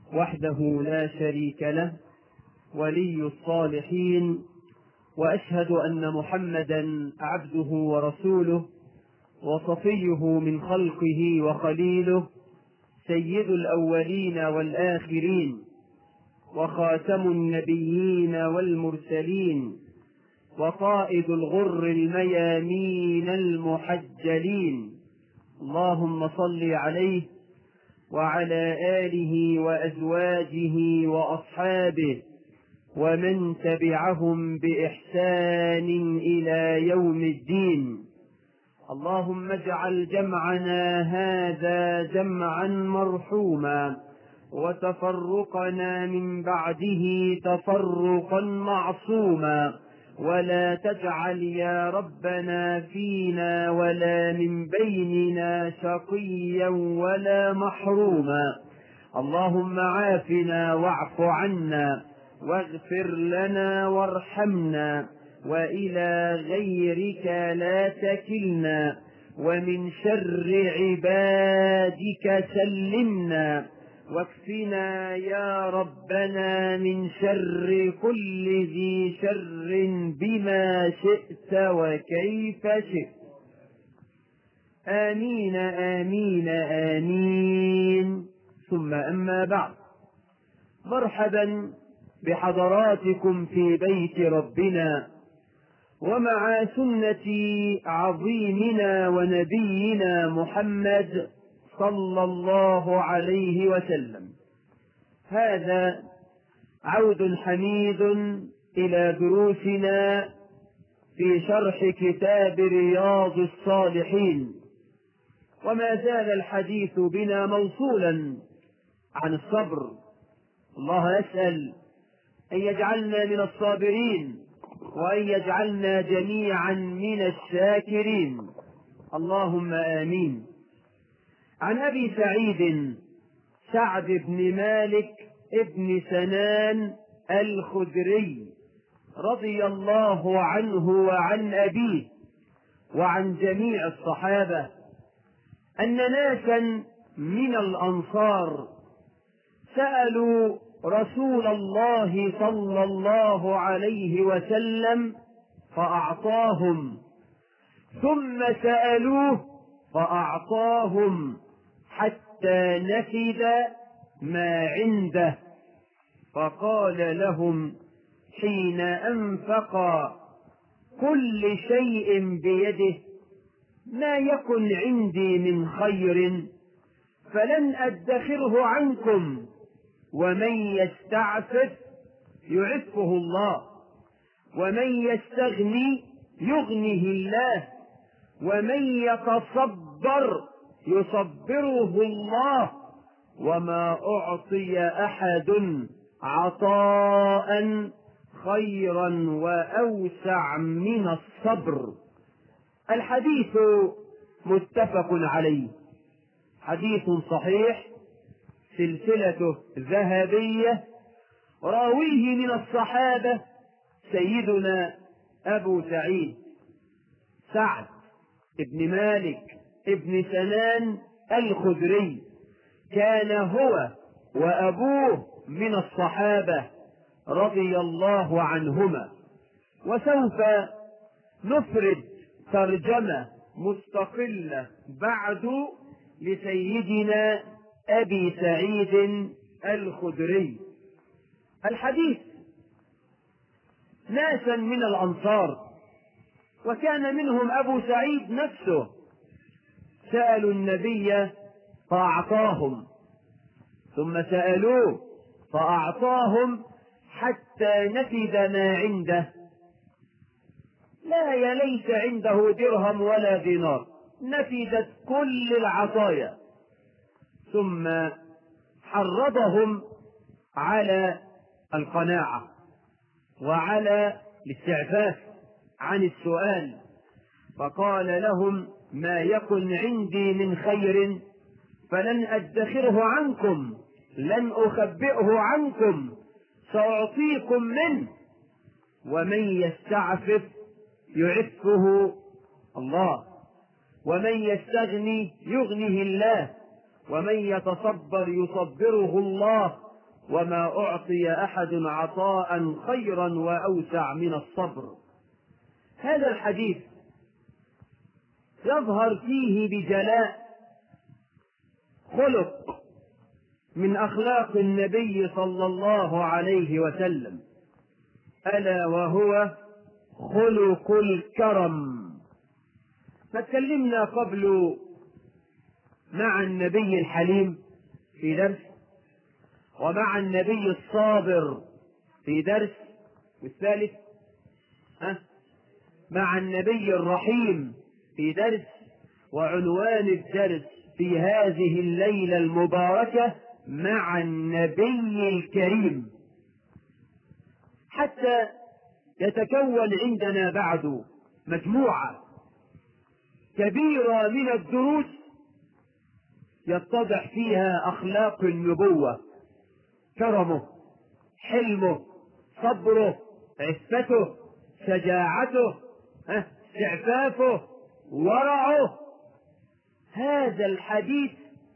وحده لا شريك له ولي الصالحين، وأشهد أن محمدا عبده ورسوله وصفيه من خلقه وخليله، سيد الأولين والآخرين وخاتم النبيين والمرسلين وقائد الغر الميامين المحجلين. اللهم صل عليه وعلى آله وأزواجه وأصحابه ومن تبعهم بإحسان إلى يوم الدين. اللهم اجعل جمعنا هذا جمعا مرحوما، وتفرقنا من بعده تفرقا معصوما، ولا تجعل يا ربنا فينا ولا من بيننا شقيا ولا محروما. اللهم عافنا واعف عنا واغفر لنا وارحمنا، وإلى غيرك لا تكلنا، ومن شر عبادك سلمنا، واكفنا يا ربنا من شر كل ذي شر بما شئت وكيف شئت. آمين آمين آمين. ثم أما بعد، مرحبا بحضراتكم في بيت ربنا ومع سنة عظيمنا ونبينا محمد صلى الله عليه وسلم. هذا عود حميد إلى دروسنا في شرح كتاب رياض الصالحين، وما زال الحديث بنا موصولا عن الصبر. الله أسأل أن يجعلنا من الصابرين، وأن يجعلنا جميعا من الشاكرين، اللهم آمين. عن أبي سعيد سعد بن مالك ابن سنان الخدري رضي الله عنه وعن أبيه وعن جميع الصحابة أن ناسا من الأنصار سألوا رسول الله صلى الله عليه وسلم فأعطاهم، ثم سألوه فأعطاهم حتى نفد ما عنده، فقال لهم حين أنفق كل شيء بيده: ما يكن عندي من خير فلن أدخره عنكم، ومن يستعفف يعفه الله، ومن يستغني يغنه الله، ومن يتصبر يصبره الله، وما أعطي أحد عطاء خيرا وأوسع من الصبر. الحديث متفق عليه، حديث صحيح، سلسلته ذهبية، راويه من الصحابة سيدنا أبو سعيد سعد ابن مالك ابن سنان الخدري، كان هو وأبوه من الصحابة رضي الله عنهما. وسوف نفرد ترجمة مستقلة بعد لسيدنا أبي سعيد الخدري. الحديث: ناسا من الأنصار، وكان منهم أبو سعيد نفسه، سألوا النبي فأعطاهم، ثم سألوه فأعطاهم حتى نفد ما عنده. لا ليس عنده درهم ولا دينار، نفدت كل العطايا. ثم حرضهم على القناعة وعلى الاستعفاف عن السؤال، فقال لهم: ما يكن عندي من خير فلن أدخره عنكم، لن أخبئه عنكم، سأعطيكم منه، ومن يستعفف يعفه الله، ومن يستغني يغنه الله، ومن يتصبر يصبره الله، وما أعطي أحد عطاء خيرا وأوسع من الصبر. هذا الحديث يظهر فيه بجلاء خلق من أخلاق النبي صلى الله عليه وسلم، ألا وهو خلق الكرم. فتكلمنا قبل مع النبي الحليم في درس، ومع النبي الصابر في درس، والثالث مع النبي الرحيم في درس. وعنوان الدرس في هذه الليلة المباركة مع النبي الكريم، حتى يتكون عندنا بعد مجموعة كبيرة من الدروس يتضح فيها أخلاق النبوة: كرمه، حلمه، صبره، عفته، شجاعته، استعفافه، ورعه. هذا الحديث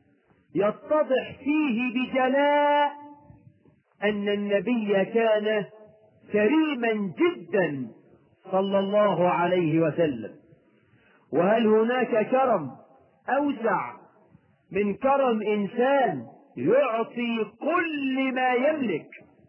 يتضح فيه بجلاء أن النبي كان كريما جدا صلى الله عليه وسلم. وهل هناك كرم أوسع من كرم إنسان يعطي كل ما يملك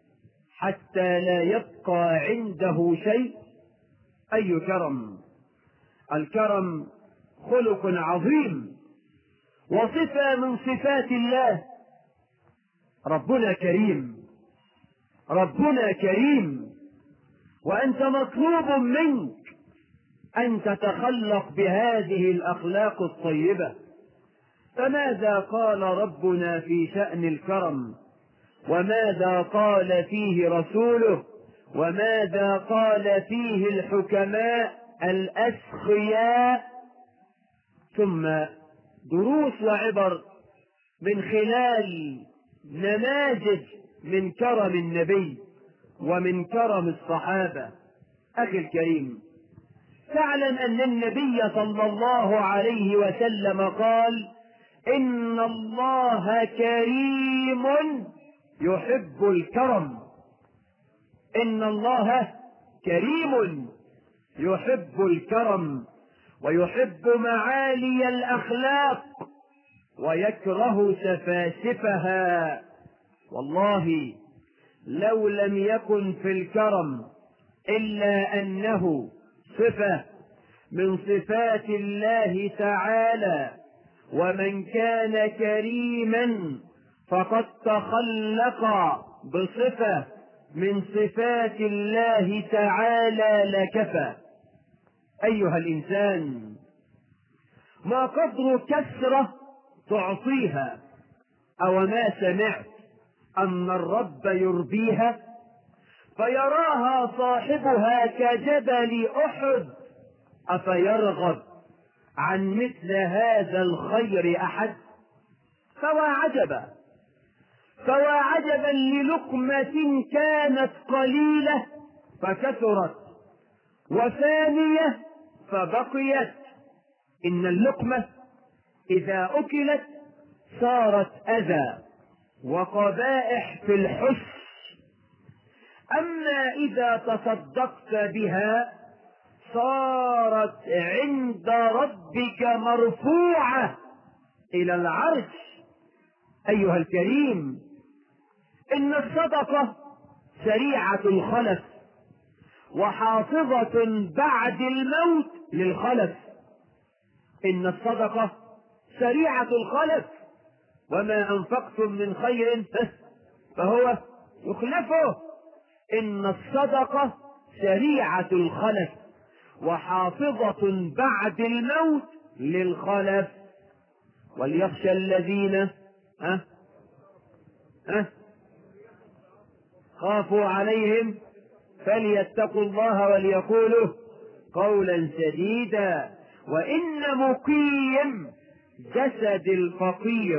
حتى لا يبقى عنده شيء؟ أي كرم! الكرم خلق عظيم وصفة من صفات الله. ربنا كريم، ربنا كريم، وأنت مطلوب منك أن تتخلق بهذه الأخلاق الطيبة. فماذا قال ربنا في شأن الكرم؟ وماذا قال فيه رسوله؟ وماذا قال فيه الحكماء الأسخياء؟ ثم دروس وعبر من خلال نماذج من كرم النبي ومن كرم الصحابة. أخي الكريم، تعلم أن النبي صلى الله عليه وسلم قال: إن الله كريم يحب الكرم. إن الله كريم يحب الكرم ويحب معالي الأخلاق ويكره سفاسفها. والله لو لم يكن في الكرم إلا أنه صفة من صفات الله تعالى، ومن كان كريما فقد تخلق بصفة من صفات الله تعالى لكفى. أيها الإنسان، ما قدر كسرة تعطيها؟ أو ما سمعت أن الرب يربيها فيراها صاحبها كجبل أحد؟ أفيرغب عن مثل هذا الخير أحد؟ فوا عجبا للقمة كانت قليلة فكثرت، وثانية فبقيت. إن اللقمة إذا أكلت صارت أذى وقبائح في الحس، أما إذا تصدقت بها صارت عند ربك مرفوعة إلى العرش. أيها الكريم، إن الصدقة سريعة الخلف وحافظة بعد الموت للخلف. إن الصدقة سريعة الخلف، وما أنفقتم من خير فهو يخلفه. إن الصدقة سريعة الخلف وحافظة بعد الموت للخلف. وليخشى الذين خافوا عليهم فليتقوا الله وليقولوا قولا سديدا. وإن مقيم جسد الفقير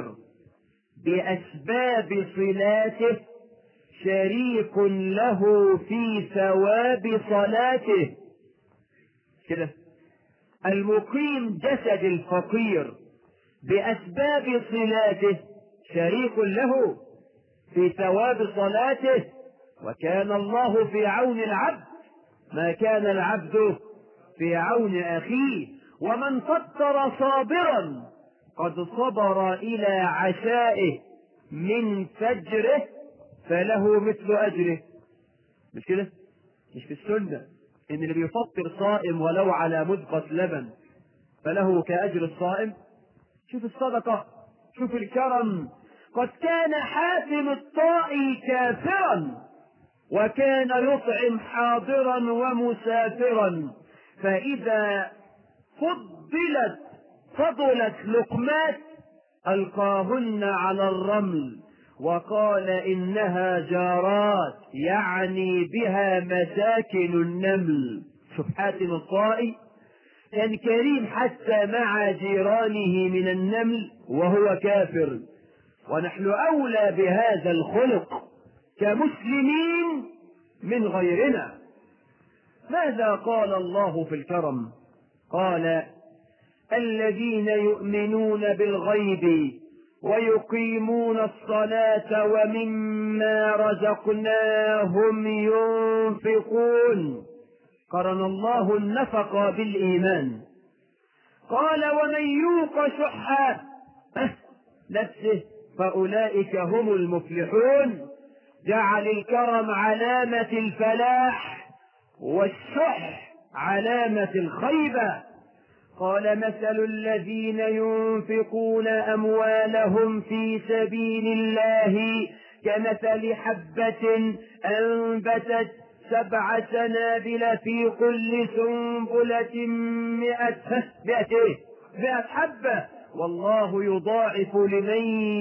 بأسباب صلاته شريك له في ثواب صلاته. كده المقيم جسد الفقير بأسباب صلاته شريك له في ثواب صلاته، وكان الله في عون العبد ما كان العبد في عون أخيه. ومن فطر صابرا قد صبر إلى عشائه من فجره فله مثل أجره. مش كده؟ مش في السنة إن اللي بيفطر صائم ولو على مدقة لبن فله كأجر الصائم؟ شوف الصدقة، شوف الكرم. قد كان حاتم الطائي كافرا وكان يطعم حاضرا ومسافرا، فإذا فضلت لقمات ألقاهن على الرمل وقال إنها جارات، يعني بها مساكن النمل. شوف حاتم الطائي كان كريم حتى مع جيرانه من النمل وهو كافر، ونحن أولى بهذا الخلق كمسلمين من غيرنا. ماذا قال الله في الكرم؟ قال الذين يؤمنون بالغيب ويقيمون الصلاة ومما رزقناهم ينفقون. قرن الله النفق بالإيمان. قال ومن يوق شح نفسه فأولئك هم المفلحون. جعل الكرم علامة الفلاح والشح علامة الخيبة. قال مثل الذين ينفقون أموالهم في سبيل الله كمثل حبة أنبتت 7 سنابل في كل سنبلة 100 حبة والله يضاعف لمن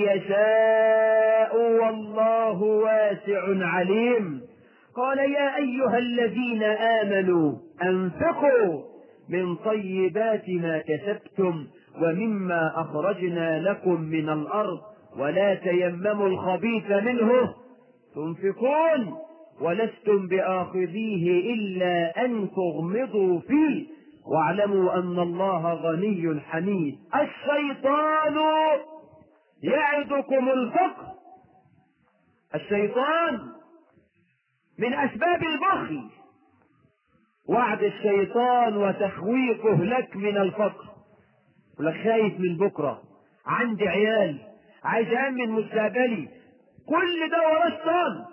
يشاء والله واسع عليم. قال يا أيها الذين آمنوا أنفقوا من طيبات ما كسبتم ومما أخرجنا لكم من الأرض ولا تيمموا الخبيث منه تنفقون ولستم بآخذيه إلا أن تغمضوا فيه واعلموا أن الله غني حميد. الشيطان يعدكم الفقر. الشيطان من أسباب البخل وعد الشيطان وتخويفه لك من الفقر. ولك خايف من بكرة، عندي عيال، عايز أأمن مستقبلي، كل ده ورا الشيطان.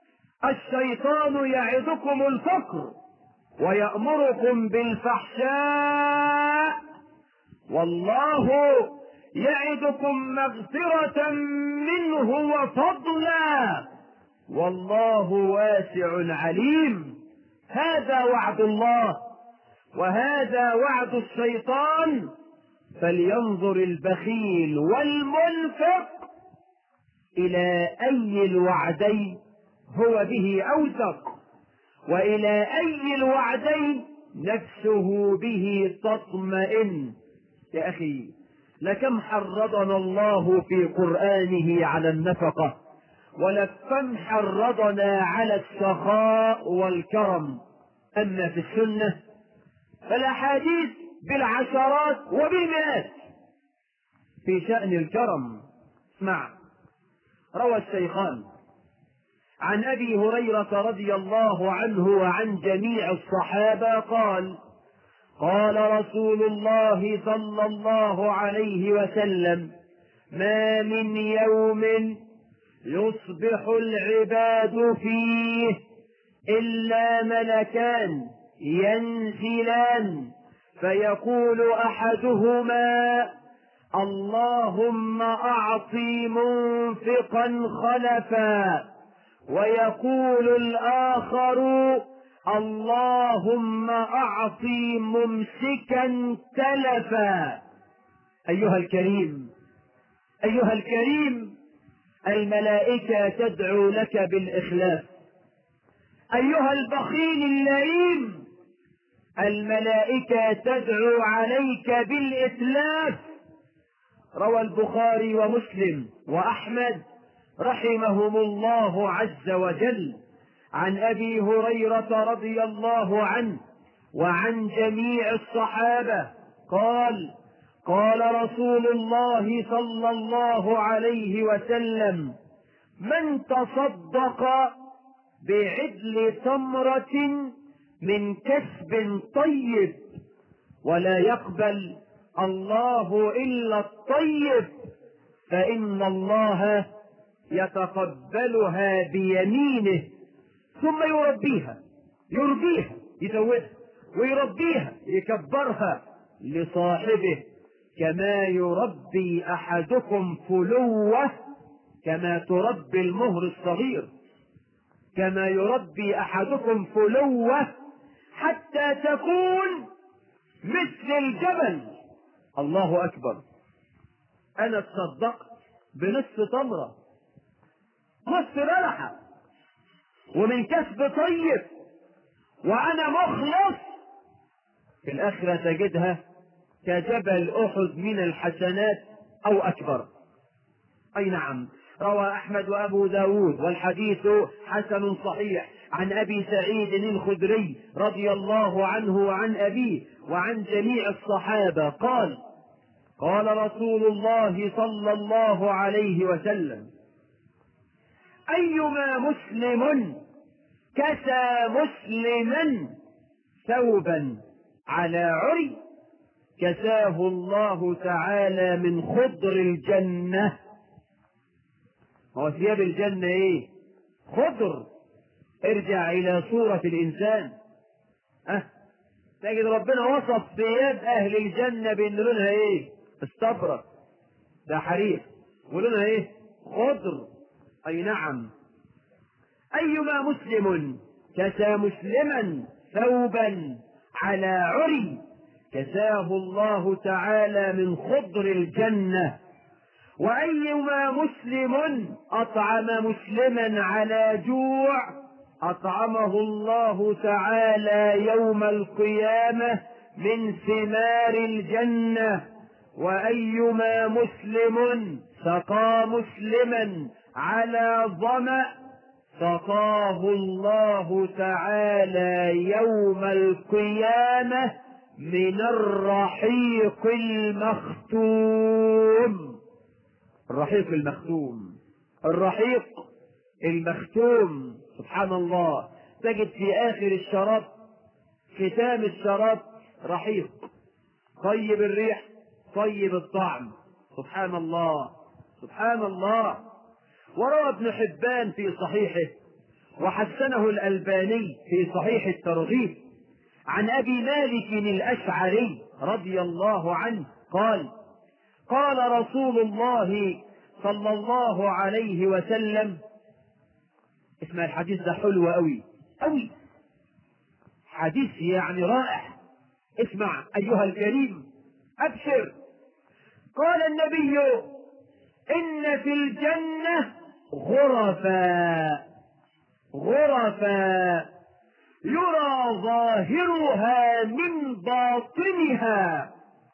الشيطان يعدكم الفقر ويأمركم بالفحشاء والله يعدكم مغفرة منه وفضلا والله واسع عليم. هذا وعد الله وهذا وعد الشيطان. فلينظر البخيل والمنفق إلى أي الوعدين هو به أوثق وإلى أي الوعدين نفسه به تطمئن. يا أخي لكم حرضنا الله في قرآنه على النفقة ولكم حرضنا على السخاء والكرم. أما في السنة فالأحاديث بالعشرات وبالمئات في شأن الكرم. اسمع، روى الشيخان عن أبي هريرة رضي الله عنه وعن جميع الصحابة قال قال رسول الله صلى الله عليه وسلم ما من يوم يصبح العباد فيه إلا ملكان ينزلان فيقول أحدهما اللهم أعطي منفقا خلفا ويقول الآخر اللهم أعطي ممسكا تلفا. أيها الكريم الملائكة تدعو لك بالإخلاص. أيها البخيل اللئيم الملائكة تدعو عليك بالإتلاف. روى البخاري ومسلم وأحمد رحمهم الله عز وجل عن أبي هريرة رضي الله عنه وعن جميع الصحابة قال قال رسول الله صلى الله عليه وسلم من تصدق بعدل تمرة من كسب طيب ولا يقبل الله إلا الطيب فإن الله يتقبلها بيمينه ثم يربيها يزودها ويربيها يكبرها لصاحبه كما يربي أحدكم فلوة كما تربي المهر الصغير كما يربي أحدكم فلوة حتى تكون مثل الجبل. الله أكبر. أنا تصدقت بنصف تمرة نصف بلحة ومن كسب طيب وأنا مخلص، في الآخرة تجدها كجبل أحد من الحسنات أو أكبر. أي نعم. روى أحمد وأبو داود والحديث حسن صحيح عن أبي سعيد الخدري رضي الله عنه وعن أبيه وعن جميع الصحابة قال: قال رسول الله صلى الله عليه وسلم: أيما مسلم كسى مسلما ثوبا على عري كساه الله تعالى من خضر الجنة. هو ثياب الجنة ايه؟ خضر. ارجع الى صورة الانسان تجد ربنا وصف ثياب اهل الجنة بان لونها ايه؟ استبرق، ده حرير، ولونها ايه؟ خضر. اي نعم. ايما مسلم كسى مسلما ثوبا على عري كساه الله تعالى من خضر الجنة. وأيما مسلم أطعم مسلما على جوع أطعمه الله تعالى يوم القيامة من ثمار الجنة. وأيما مسلم سقى مسلما على ظمأ سقاه الله تعالى يوم القيامة من الرحيق المختوم. الرحيق المختوم، الرحيق المختوم. سبحان الله. تجد في آخر الشراب، ختام الشراب، رحيق طيب الريح طيب الطعم. سبحان الله سبحان الله. وروى ابن حبان في صحيحه وحسنه الألباني في صحيح الترغيب عن أبي مالك الأشعري رضي الله عنه قال: قال رسول الله صلى الله عليه وسلم. اسمع الحديث ده حلو أوي أوي، حديث يعني رائع. اسمع أيها الكريم، أبشر. قال النبي: إن في الجنة غرفا يرى ظاهرها من باطنها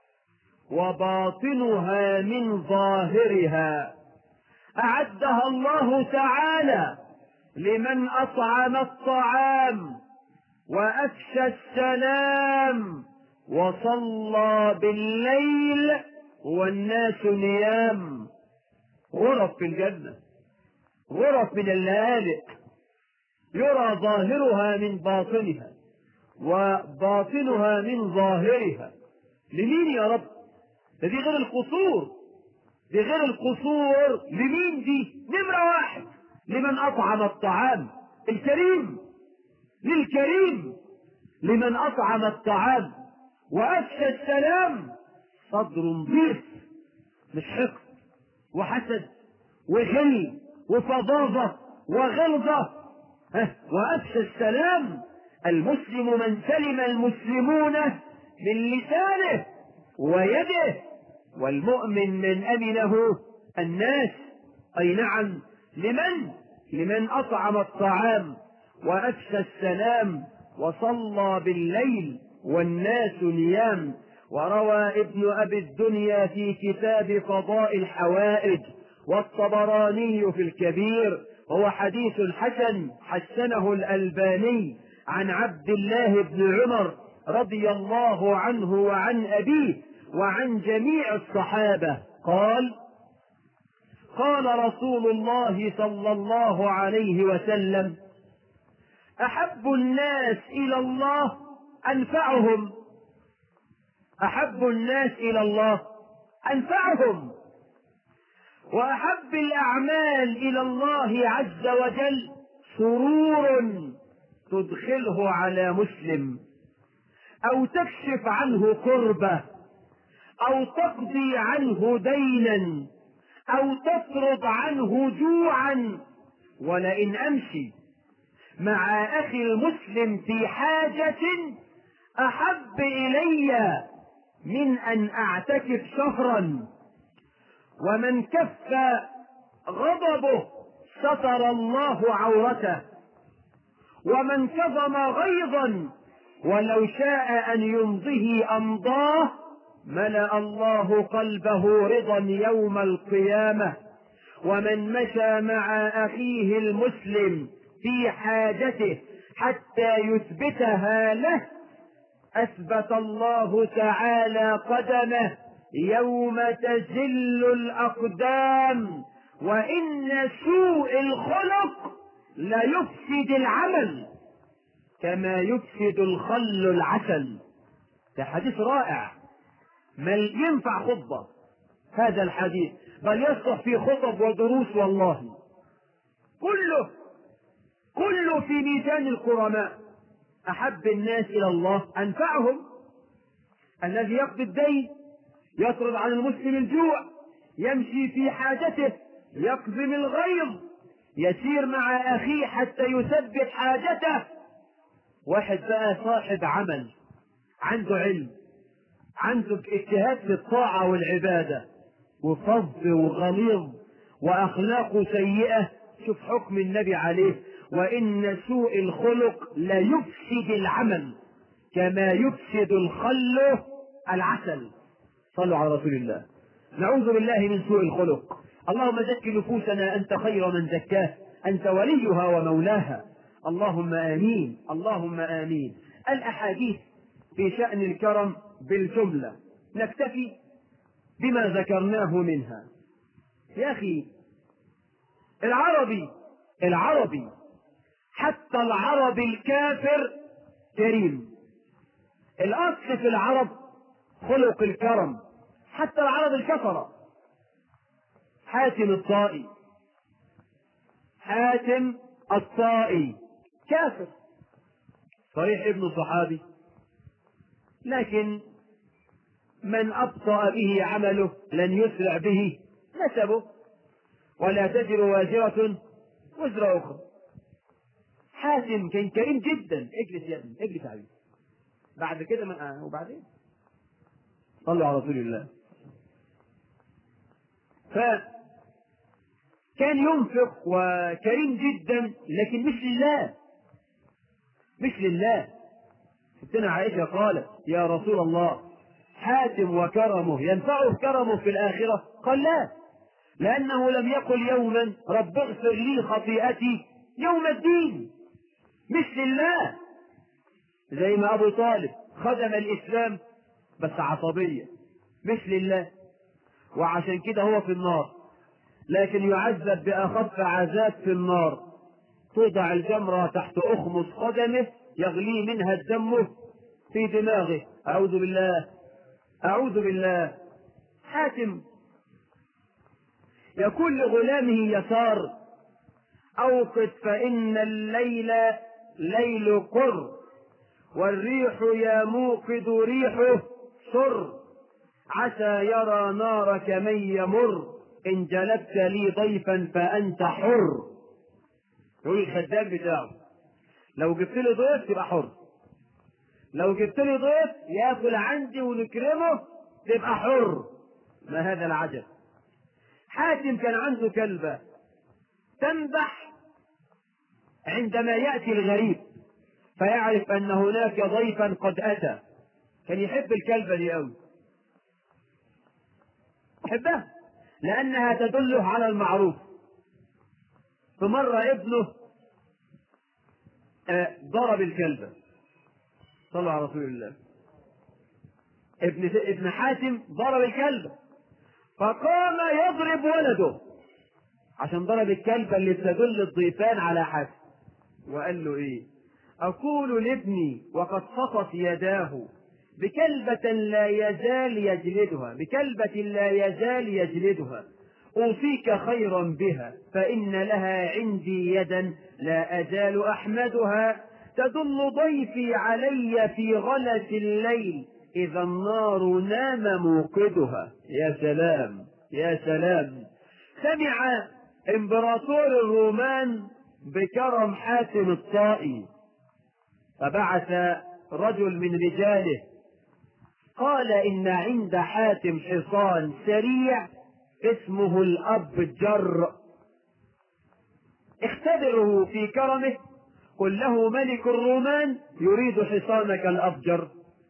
وباطنها من ظاهرها، أعدها الله تعالى لمن أطعم الطعام وأفشى السلام وصلى بالليل والناس نيام. غرف في الجنة، غرف من اللآلئ يرى ظاهرها من باطنها وباطنها من ظاهرها. لمين يا رب؟ دي غير القصور، دي غير القصور. لمين دي؟ نمرة واحد لمن أطعم الطعام الكريم، للكريم لمن أطعم الطعام وأفشى السلام، صدر نظيف مش حقد وحسد وغل وفظاظة وغلظة. وأفشى السلام، المسلم من سلم المسلمون من لسانه ويده، والمؤمن من أمنه الناس. أي نعم. لمن أطعم الطعام وأفشى السلام وصلى بالليل والناس نيام. وروى ابن أبي الدنيا في كتاب قضاء الحوائج والطبراني في الكبير، وهو حديث حسن حسنه الألباني عن عبد الله بن عمر رضي الله عنه وعن أبيه وعن جميع الصحابة قال: قال رسول الله صلى الله عليه وسلم: أحب الناس إلى الله أنفعهم. أحب الناس إلى الله أنفعهم. وأحب الأعمال إلى الله عز وجل سرور تدخله على مسلم، أو تكشف عنه كربة، أو تقضي عنه دينا، أو تطرد عنه جوعا. ولئن أمشي مع أخي المسلم في حاجة أحب إلي من أن أعتكف شهرا. ومن كف غضبه ستر الله عورته. ومن كظم غيظا ولو شاء أن يمضيه أمضاه ملأ الله قلبه رضا يوم القيامة. ومن مشى مع أخيه المسلم في حاجته حتى يثبتها له أثبت الله تعالى قدمه يوم تزل الأقدام. وإن سوء الخلق لا يفسد العمل كما يفسد الخل العسل. ده حديث رائع، بل ينفع خطبة هذا الحديث، بل يصلح في خطب ودروس. والله كله في ميزان الكرماء. أحب الناس إلى الله أنفعهم. الذي يقضي الدين، يطرد عن المسلم الجوع، يمشي في حاجته، يقضي الغيظ، يسير مع أخيه حتى يثبت حاجته. واحد بقى صاحب عمل، عنده علم، عنده اجتهاد في الطاعة والعبادة، وفظ وغليظ وأخلاقه سيئة. شوف حكم النبي عليه: وإن سوء الخلق لا يفسد العمل كما يفسد الخل العسل. صلوا على رسول الله. نعوذ بالله من سوء الخلق. اللهم زك نفوسنا، أنت خير من زكاه، أنت وليها ومولاها. اللهم آمين، اللهم آمين. الأحاديث في شأن الكرم بالجملة، نكتفي بما ذكرناه منها. يا أخي، العربي حتى العربي الكافر كريم. الأصل في العرب خلق الكرم، حتى العرب الكفرة. حاتم الطائي كافر صحيح، ابن صحابي، لكن من أبطأ به عمله لن يسرع به نسبه، ولا تزر وازرة وزر أخرى. حاتم كان كريم جدا. اجلس يا ابني، اجلس يا حبيبي. بعد كده وبعدين صلوا على رسول الله. فكان ينفق وكريم جدا، لكن مش لله. ستنا عائشة قالت: يا رسول الله، حاتم وكرمه ينفعه كرمه في الآخرة؟ قال: لا، لأنه لم يقل يوما رب اغفر لي خطيئتي يوم الدين. مش لله، زي ما أبو طالب خدم الإسلام بس عصبية، مش لله، وعشان كده هو في النار، لكن يعذب بأخف عذاب في النار. توضع الجمرة تحت أخمص قدمه يغلي منها الدم في دماغه. أعوذ بالله. حاتم يقول لغلامه يسار: أوقد فإن الليل ليل قر، والريح يا موقد ريحه سر، عسى يرى نارك من يمر، إن جلبت لي ضيفا فأنت حر. يقول الخدام بتاعه: لو جبت لي ضيف تبقى حر، لو جبت لي ضيف ياكل عندي ونكرمه تبقى حر. ما هذا العجب. حاتم كان عنده كلبة تنبح عندما يأتي الغريب فيعرف أن هناك ضيفا قد أتى. كان يحب الكلبة دي أوي، يحبها لأنها تدله على المعروف. فمرة ابنه ضرب الكلبة. صلوا على رسول الله. ابن حاتم ضرب الكلبة، فقام يضرب ولده عشان ضرب الكلبة اللي تدل الضيفان على حسن. وقال له ايه؟ اقول لابني وقد خطت يداه بكلبة لا يزال يجلدها، بكلبة لا يزال يجلدها، أوصيك خيرا بها فإن لها عندي يدا لا أزال أحمدها، تدل ضيفي علي في غلس الليل إذا النار نام موقدها. يا سلام يا سلام. سمع إمبراطور الرومان بكرم حاتم الطائي، فبعث رجل من رجاله قال إن عند حاتم حصان سريع اسمه الأبجر، اختبره في كرمه، قل له ملك الرومان يريد حصانك الأبجر.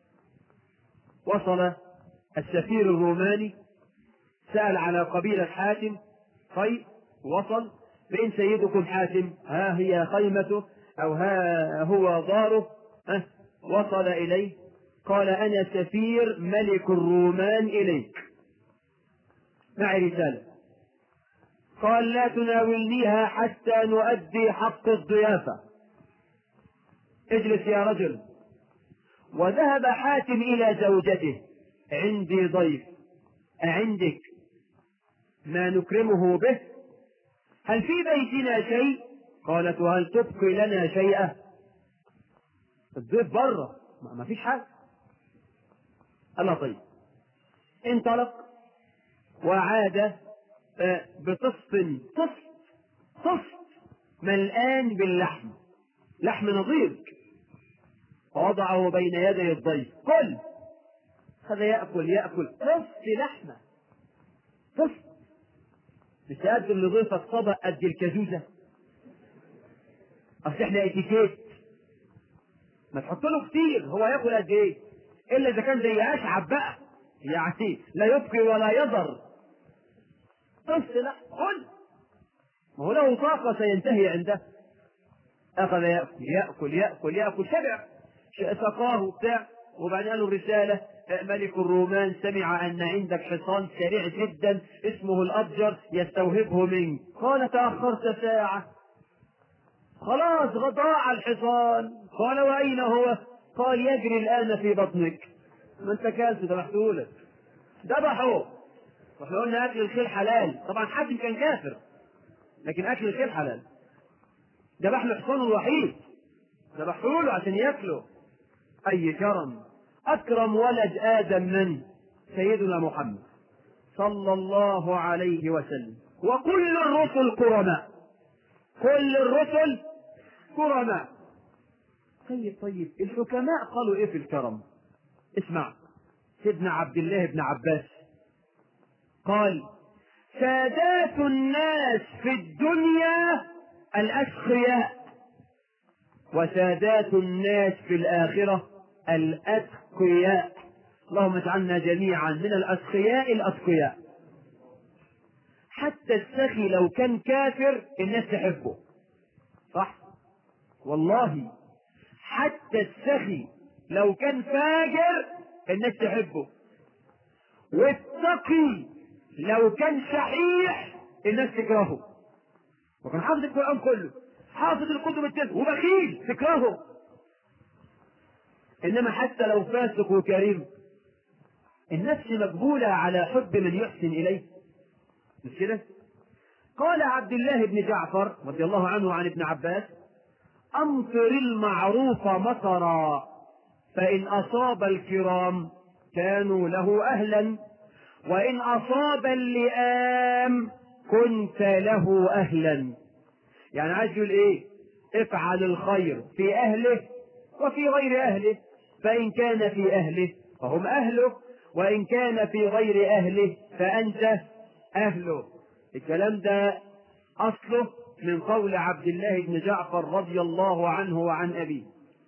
وصل السفير الروماني سأل على قبيلة حاتم. طيب وصل، فإن سيدكم حاتم؟ ها هي خيمته أو ها هو داره. وصل إليه قال أنا سفير ملك الرومان إليك، معي رسالة. قال لا تناولنيها حتى نؤدي حق الضيافة. اجلس يا رجل. وذهب حاتم إلى زوجته، عندي ضيف، أعندك ما نكرمه به؟ هل في بيتنا شيء؟ قالت وهل تبقي لنا شيئا؟ الضيف بره ما فيش حاجة. الله طيب. انطلق وعاد بطست ملآن باللحم، لحم نضيج، ووضعه بين يدي الضيف. كل هذا يأكل طست لحمة، طست. مش تقدم لضيفك طبق قد الكازوزة؟ اصل احنا اتيكيت، ما تحط له كتير، هو ياكل قد ايه؟ الا اذا كان زي اشعب بقى، يعني لا يبقي ولا يضر. طست لا كل، ما هو له طاقة سينتهي عنده. اخذ يأكل شبع، سقاه بتاع. وبعدين قالوا الرسالة ملك الرومان سمع أن عندك حصان سريع جدا اسمه الأبجر يستوهبه منك. قال تأخرت ساعة، خلاص ضاع الحصان. قال وأين هو؟ قال يجري الآن في بطنك. ما انت كلت ذبحتهولك، ذبحوه. واحنا قلنا أكل الخيل حلال، طبعا حاتم كان كافر لكن أكل الخيل حلال. ذبح له حصانه الوحيد، ذبحوله عشان ياكله. أي كرم. أكرم ولد آدم من؟ سيدنا محمد صلى الله عليه وسلم. وكل الرسل كرماء، كل الرسل كرماء. طيب الحكماء قالوا ايه في الكرم؟ اسمع، سيدنا عبد الله بن عباس قال سادات الناس في الدنيا الأشقياء، وسادات الناس في الآخرة الأتقياء. اللهم اجعلنا جميعا من الأتقياء الأتقياء. حتى السخي لو كان كافر الناس تحبه، صح والله. حتى السخي لو كان فاجر الناس تحبه، والتقي لو كان شحيح الناس تكرهه. وكان حافظ القرآن كله، حافظ الكتب التسع، وبخيل تكرهه. انما حتى لو فاسق وكريم النفس مقبولة على حب من يحسن اليه، مش كده؟ قال عبد الله بن جعفر رضي الله عنه عن ابن عباس امطر المعروف مطرا فان اصاب الكرام كانوا له اهلا، وان اصاب اللئام كنت له اهلا. يعني عايز يقول ايه؟ افعل الخير في اهله وفي غير اهله، فان كان في اهله فهم اهله، وان كان في غير اهله فانت اهله. الكلام ده اصله من قول عبد الله بن جعفر رضي الله عنه وعن ابيه.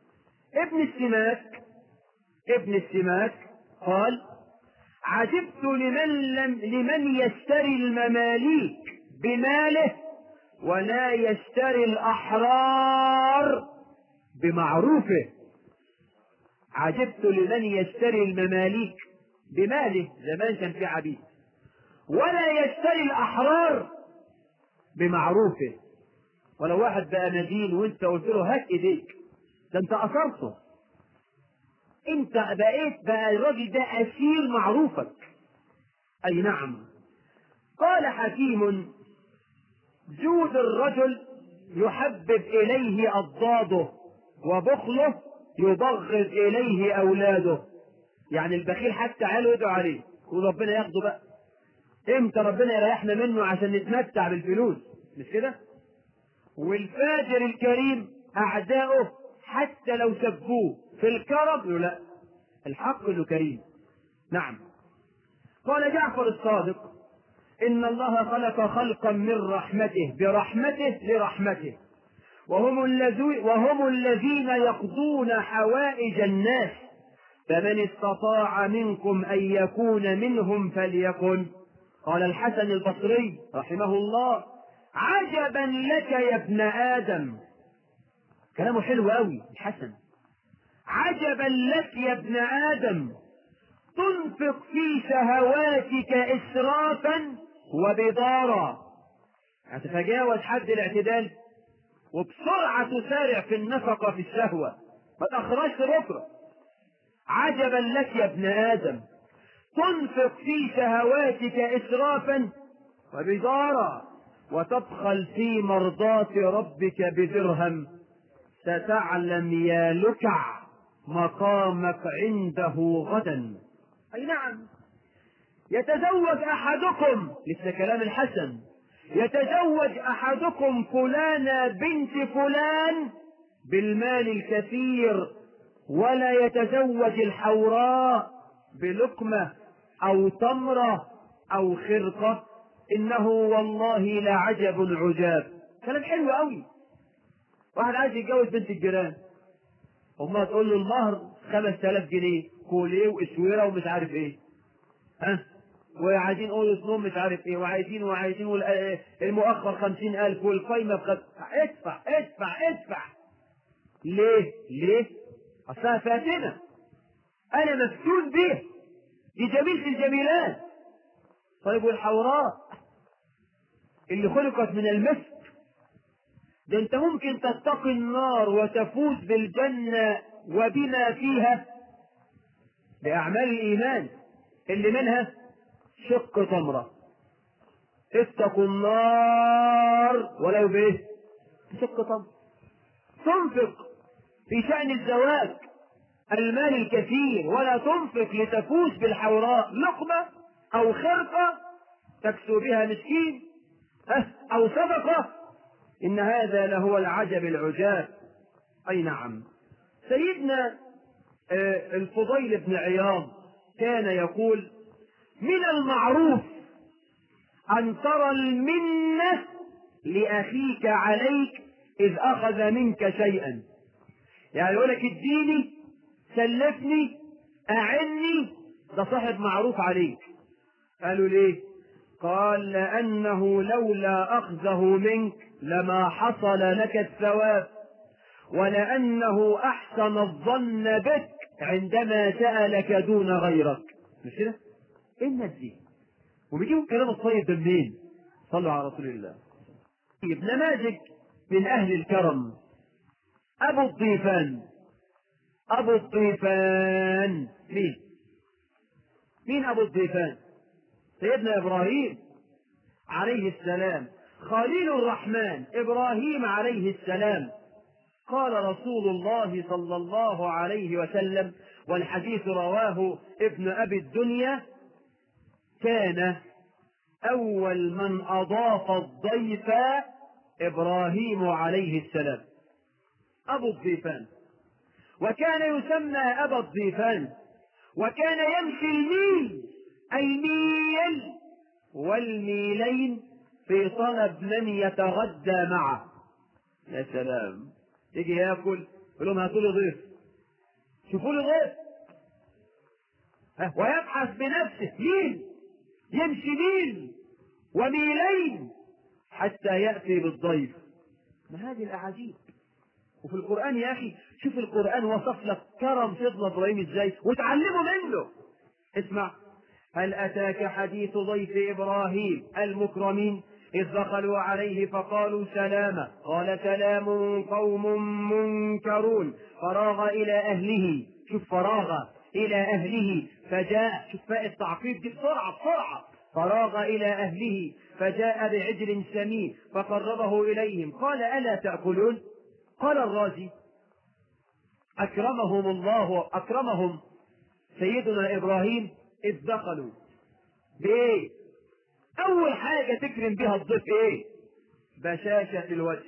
ابن السماك قال عجبت لمن يشتري المماليك بماله ولا يشتري الأحرار بمعروفه. عجبت لمن يشتري المماليك بماله، زمان كان في عبيد، ولا يشتري الأحرار بمعروفه. ولو واحد بقى مدين وانت قلت له هات ايديك، ده انت اثرته، انت بقيت بقى الراجل ده اسير معروفك. اي نعم. قال حكيم: جود الرجل يحبب اليه اضداده، وبخله يبغض اليه اولاده. يعني البخيل حتى عياله يدعوا عليه وربنا ياخده بقى. امتى ربنا يريحنا منه عشان نتمتع بالفلوس؟ مش كده؟ والفاجر الكريم اعداؤه حتى لو سبوه في الكرم يقول لا، الحق انه كريم. نعم. قال جعفر الصادق: ان الله خلق خلقا من رحمته برحمته لرحمته، وهم الذين يقضون حوائج الناس، فمن استطاع منكم ان يكون منهم فليكن. قال الحسن البصري رحمه الله: عجبا لك يا ابن آدم. كلامه حلو قوي الحسن. عجبا لك يا ابن آدم، تنفق في شهواتك إسرافا وبدارا. هتتجاوز حد الاعتدال وبسرعة تسارع في النفقة في الشهوة، ما تأخرش بكرة. عجبا لك يا ابن آدم، تنفق في شهواتك إسرافا وبدارا، وتبخل في مرضاة ربك بدرهم، ستعلم يا لكع مقامك عنده غدا. أي نعم. يتزوج أحدكم، لسه كلام الحسن، يتزوج أحدكم فلانة بنت فلان بالمال الكثير، ولا يتزوج الحوراء بلقمة أو تمرة أو خرقة، إنه والله لعجب عجاب. كلام حلو قوي. واحد عايز يتجوز بنت الجيران، امها تقول له المهر 5000 جنيه كوليه واسويره ومش عارف ايه، ها، وعايزين اوضه نوم مش عارف ايه، وعايزين المؤخر 50,000 والقايمه ادفع ادفع ادفع. ليه؟ اصلها فاتنه، انا مفتون بيه، دي جميلة الجميلات. طيب والحوراء اللي خلقت من المسك، ده انت ممكن تتقي النار وتفوز بالجنة وبما فيها بأعمال الإيمان اللي منها شق تمرة. اتقوا النار ولو بايه؟ شق تمرة. تنفق في شأن الزواج المال الكثير، ولا تنفق لتفوز بالحوراء لقمة أو خرقة تكسو بها مسكين أو صدقة. إن هذا لهو العجب العجاب. أي نعم. سيدنا الفضيل بن عياض كان يقول: من المعروف أن ترى المنة لأخيك عليك إذ أخذ منك شيئا. يعني يقول لك اديني، سلفني، أعني، ده صاحب معروف عليك. قالوا ليه؟ قال: لأنه لولا أخذه منك لما حصل لك الثواب، ولأنه أحسن الظن بك عندما سألك دون غيرك. مش كده؟ إيه الناس دي؟ وبيجيبوا الكلام الطيب ده منين؟ صلوا على رسول الله. طيب، نماذج من أهل الكرم. أبو الضيفان. أبو الضيفان مين أبو الضيفان؟ سيدنا إبراهيم عليه السلام، خليل الرحمن إبراهيم عليه السلام. قال رسول الله صلى الله عليه وسلم، والحديث رواه ابن أبي الدنيا: كان أول من أضاف الضيف إبراهيم عليه السلام. أبو الضيفان، وكان يسمى أبا الضيفان، وكان يمشي الميل الميل والميلين في طلب من يتغدى معه. يا سلام، يجي ياكل يقول لهم هاتوا لي ضيف، شوفوا لي ضيف، ويبحث بنفسه ميل، يمشي ميل وميلين حتى يأتي بالضيف. ما هذه الأعاجيب. وفي القرآن يا أخي، شوف القرآن وصف لك كرم سيدنا إبراهيم إزاي وتعلموا منه. اسمع: هل أتاك حديث ضيف إبراهيم المكرمين إذ دخلوا عليه فقالوا سلاما قال سلام قوم منكرون فراغ إلى أهله. شوف فراغ إلى أهله فجاء. شوف فاء التعقيب دي بسرعة. فراغ إلى أهله فجاء بعجل سمين فقربه إليهم قال ألا تأكلون؟ قال الرازي أكرمهم سيدنا إبراهيم إذ دخلوا بإيه؟ أول حاجة تكرم بها الضيف إيه؟ بشاشة الوجه.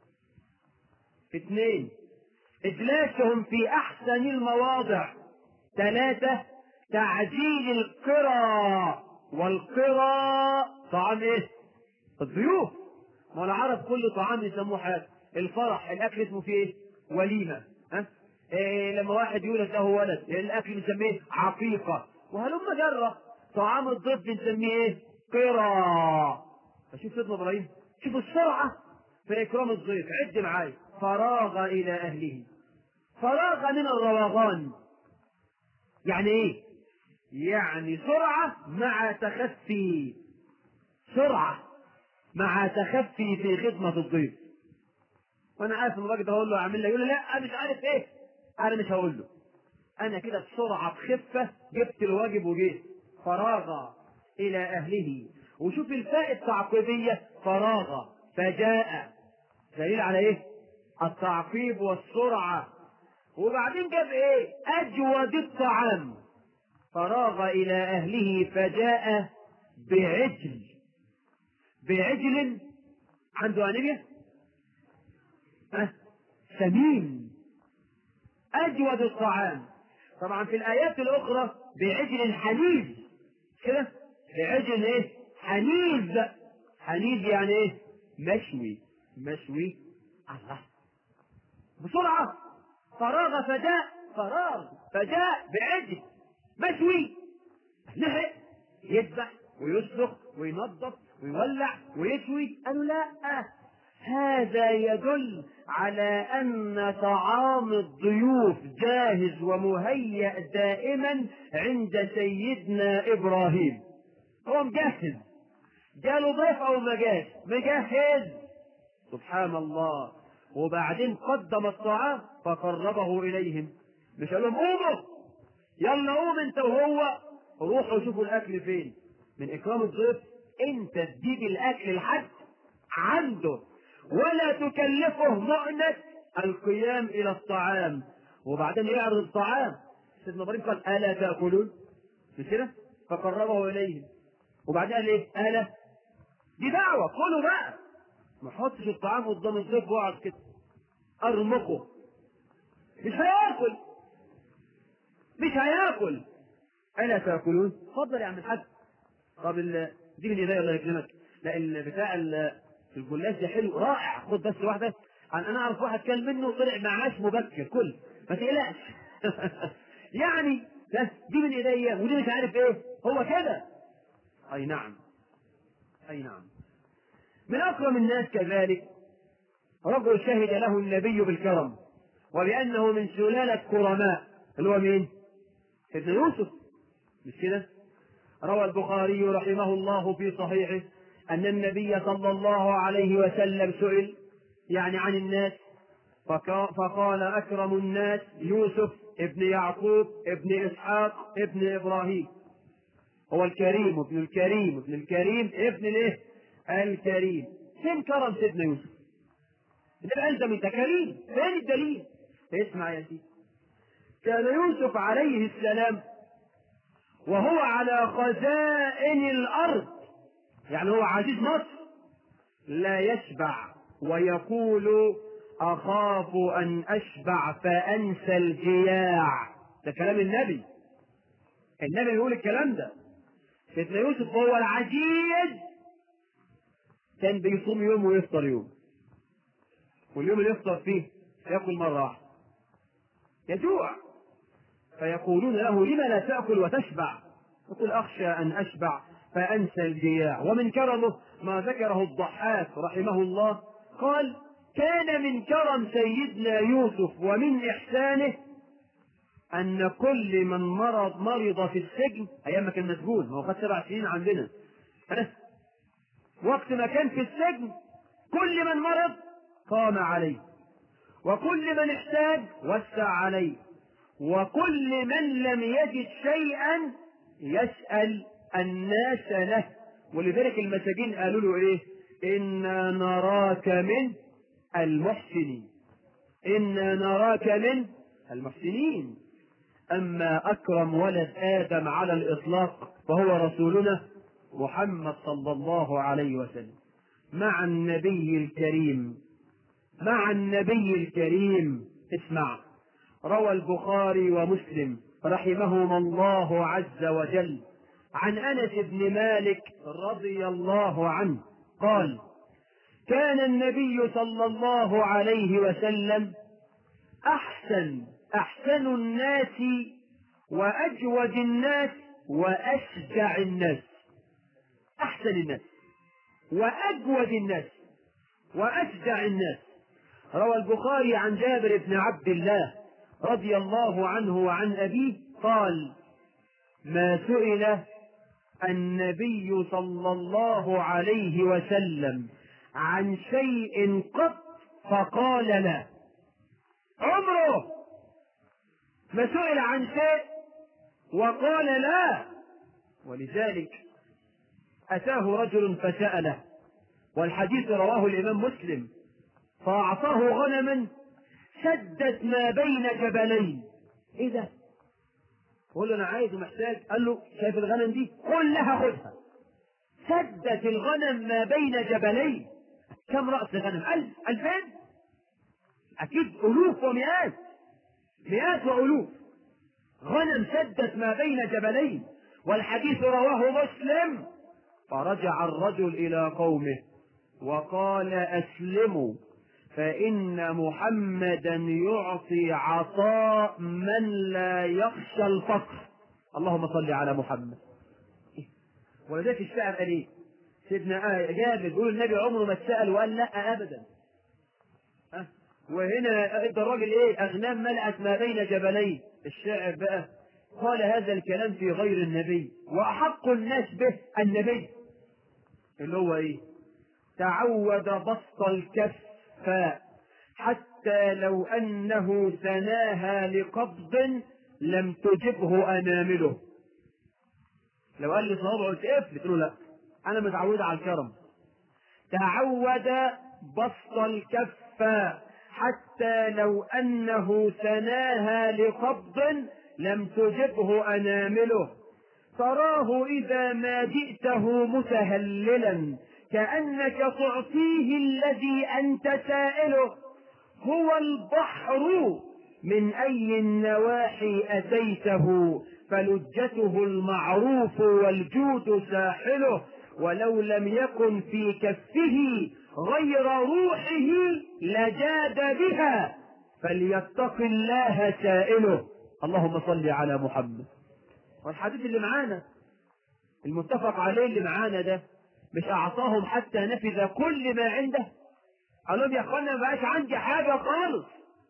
2 إجلاسهم في أحسن المواضع. 3 تعجيل القرى. والقرى طعام إيه؟ الضيوف. ما العرب كل طعام يسموه حاجة. الفرح الأكل اسمه فيه إيه؟ وليمة. لما واحد يولد له ولد الأكل بنسميه عقيقة. وهلم جرة طعام الضيف بنسميه إيه؟ قرى. فشوف سيدنا إبراهيم، شوف السرعة في إكرام الضيف. عد معايا. فراغ إلى أهله. فراغ من الروغان يعني إيه؟ يعني سرعة مع تخفي. سرعة مع تخفي في خدمة الضيف. وأنا عارف إن الراجل ده هقول له أعمل له، يقول له لا مش عارف إيه. أنا مش هقول له، أنا كده بسرعة بخفة جبت الواجب وجيت. فراغ إلى أهله. وشوف الفاء التعقيبية فراغ فجاء دليل على إيه؟ التعقيب والسرعة. وبعدين جاب إيه؟ أجود الطعام. فراغ إلى أهله فجاء بعجل عنده أنيميا سمين. أجود الطعام. طبعا في الآيات الأخرى بعجل حنيذ كده. بعجل إيه؟ حنيذ. حنيذ يعني إيه؟ مشوي. الله بسرعة. فراغ فجاء بعجل مشوي. لحق يذبح ويسلخ وينظف ويولع ويشوي. قالوا لا، هذا يدل على أن طعام الضيوف جاهز ومهيأ دائما عند سيدنا إبراهيم. هو مجهز. جاله ضيف أو ما جاش مجهز. سبحان الله. وبعدين قدم الطعام فقربه إليهم. مش قال لهم قوموا يلا قوم انت وهو روحوا شوفوا الأكل فين. من إكرام الضيف انت تجيب الأكل لحد عنده ولا تكلفه مؤنة القيام إلى الطعام. وبعدين يعرض الطعام. سيدنا إبراهيم قال ألا تأكلون؟ مش كده؟ فقربه إليهم. وبعدين قال إيه؟ ألا. دي دعوة، كلوا بقى. ما حطش الطعام قدام الضيف واقعد كده أرمقه. مش هياكل. ألا تأكلون؟ اتفضل يا عم الحاج. طب دي من ايديا الله يكرمك. لا البتاع الجلاش ده حلو رائع. خد بس واحدة. أنا أعرف واحد كان منه طلع معاش مبكر كل ما تقلقش. يعني دي من ايديا ودي مش عارف ايه. هو كده. أي نعم. من أكرم الناس كذلك رجل شهد له النبي بالكرم وبأنه من سلالة كرماء اللي هو مين؟ سيدنا يوسف. مش كده؟ روى البخاري رحمه الله في صحيحه أن النبي صلى الله عليه وسلم سئل يعني عن الناس فقال أكرم الناس يوسف ابن يعقوب ابن إسحاق ابن إبراهيم. هو الكريم ابن الكريم ابن الايه؟ الكريم. فين كرم سيدنا يوسف؟ ده ألزم انت كريم. فين الدليل؟ اسمع يا سيدي. كان يوسف عليه السلام وهو على خزائن الأرض يعني هو عزيز مصر لا يشبع ويقول أخاف أن أشبع فأنسى الجياع. ده كلام النبي بيقول الكلام ده. سيدنا يوسف هو العزيز كان بيصوم يوم ويفطر يوم. واليوم اللي يفطر فيه يأكل مرة واحدة يجوع. فيقولون له لما لا تأكل وتشبع؟ يقول أخشى أن أشبع فأنسى الجياع. ومن كرمه ما ذكره الضحاك رحمه الله قال كان من كرم سيدنا يوسف ومن إحسانه أن كل من مرض في السجن أيام ما كان مسجون. هو خد 7 سنين عندنا. وقت ما كان في السجن كل من مرض قام عليه، وكل من احتاج وسع عليه، وكل من لم يجد شيئا يسأل الناس له. ولذلك المساجين قالوا له ايه؟ إنا نراك من المحسنين، إنا نراك من المحسنين. أما أكرم ولد آدم على الإطلاق فهو رسولنا محمد صلى الله عليه وسلم. مع النبي الكريم، مع النبي الكريم. اسمع، روى البخاري ومسلم رحمهما الله عز وجل عن أنس بن مالك رضي الله عنه قال: كان النبي صلى الله عليه وسلم أحسن الناس وأجود الناس وأشجع الناس. أحسن الناس وأجود الناس وأشجع الناس. روى البخاري عن جابر بن عبد الله رضي الله عنه وعن أبيه قال: ما سئل النبي صلى الله عليه وسلم عن شيء قط فقال لا. عمره ما سئل عن شيء وقال لا. ولذلك أتاه رجل فسأله، والحديث رواه الإمام مسلم، فأعطاه غنما سدت ما بين جبلين. إيه ده؟ قال له أنا عايز ومحتاج. قال له شايف الغنم دي؟ قل لها خذها. سدت الغنم ما بين جبلين. كم رأس غنم؟ 1000 2000 أكيد ألوف ومئات، مئات وألوف غنم سدت ما بين جبلين. والحديث رواه مسلم. فرجع الرجل إلى قومه وقال: أسلموا فإن محمدا يعطي عطاء من لا يخشى الفقر. اللهم صل على محمد. ولذلك الشاعر قال ايه؟ سيدنا جابر يقول النبي عمره ما اتسأل وقال لا أبدا. وهنا ادى الراجل ايه؟ أغنام ملأت ما بين جبلين. الشاعر بقى قال هذا الكلام في غير النبي، وأحق الناس به النبي، اللي هو ايه؟ تعود بسط الكف حتى لو أنه ثناها لقبض لم تجبه أنامله. لو قال لي صوابعه تقف تقول له لا، أنا متعودة على الكرم. تعود بسط الكف حتى لو أنه ثناها لقبض لم تجبه أنامله. تراه إذا ما جئته متهللا كأنك تعطيه الذي أنت سائله. هو البحر من أي النواحي أتيته فلجته المعروف والجود ساحله. ولو لم يكن في كفه غير روحه لجاد بها فليتق الله سائله. اللهم صل على محمد. والحديث اللي معانا المتفق عليه اللي معانا ده مش أعطاهم حتى نفذ كل ما عنده؟ قال لهم يا اخوانا ما بقاش عندي حاجة خالص.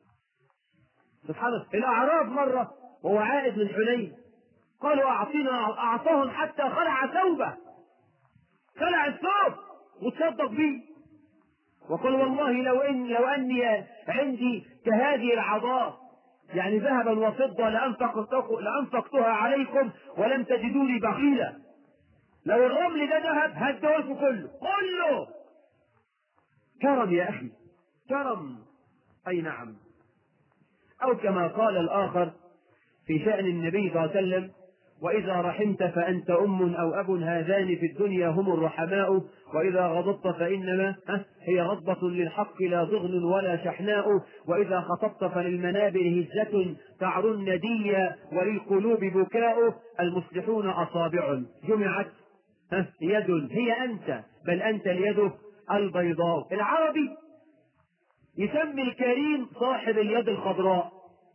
سبحان الله. الأعراب مرة وهو عائد من حنين قالوا أعطينا، أعطاهم حتى خلع ثوبه، خلع الثوب وتصدق به، وقال والله لو أني عندي كهذه العضاء يعني ذهبا وفضة لأنفقتها عليكم ولم تجدوني بخيلا. لو الرمل ده ذهب هدولكم كله. كرم يا أخي، كرم. أي نعم. أو كما قال الآخر في شأن النبي صلى الله عليه وسلم: وإذا رحمت فأنت أم أو أب، هذان في الدنيا هم الرحماء، وإذا غضبت فإنما هي غضبة للحق لا ضغن ولا شحناء، وإذا خطبت فللمنابر هزة تعر الندي وللقلوب بكاء. المصلحون أصابع جمعت يد هي أنت، بل أنت اليد البيضاء. العربي يسمي الكريم صاحب اليد الخضراء،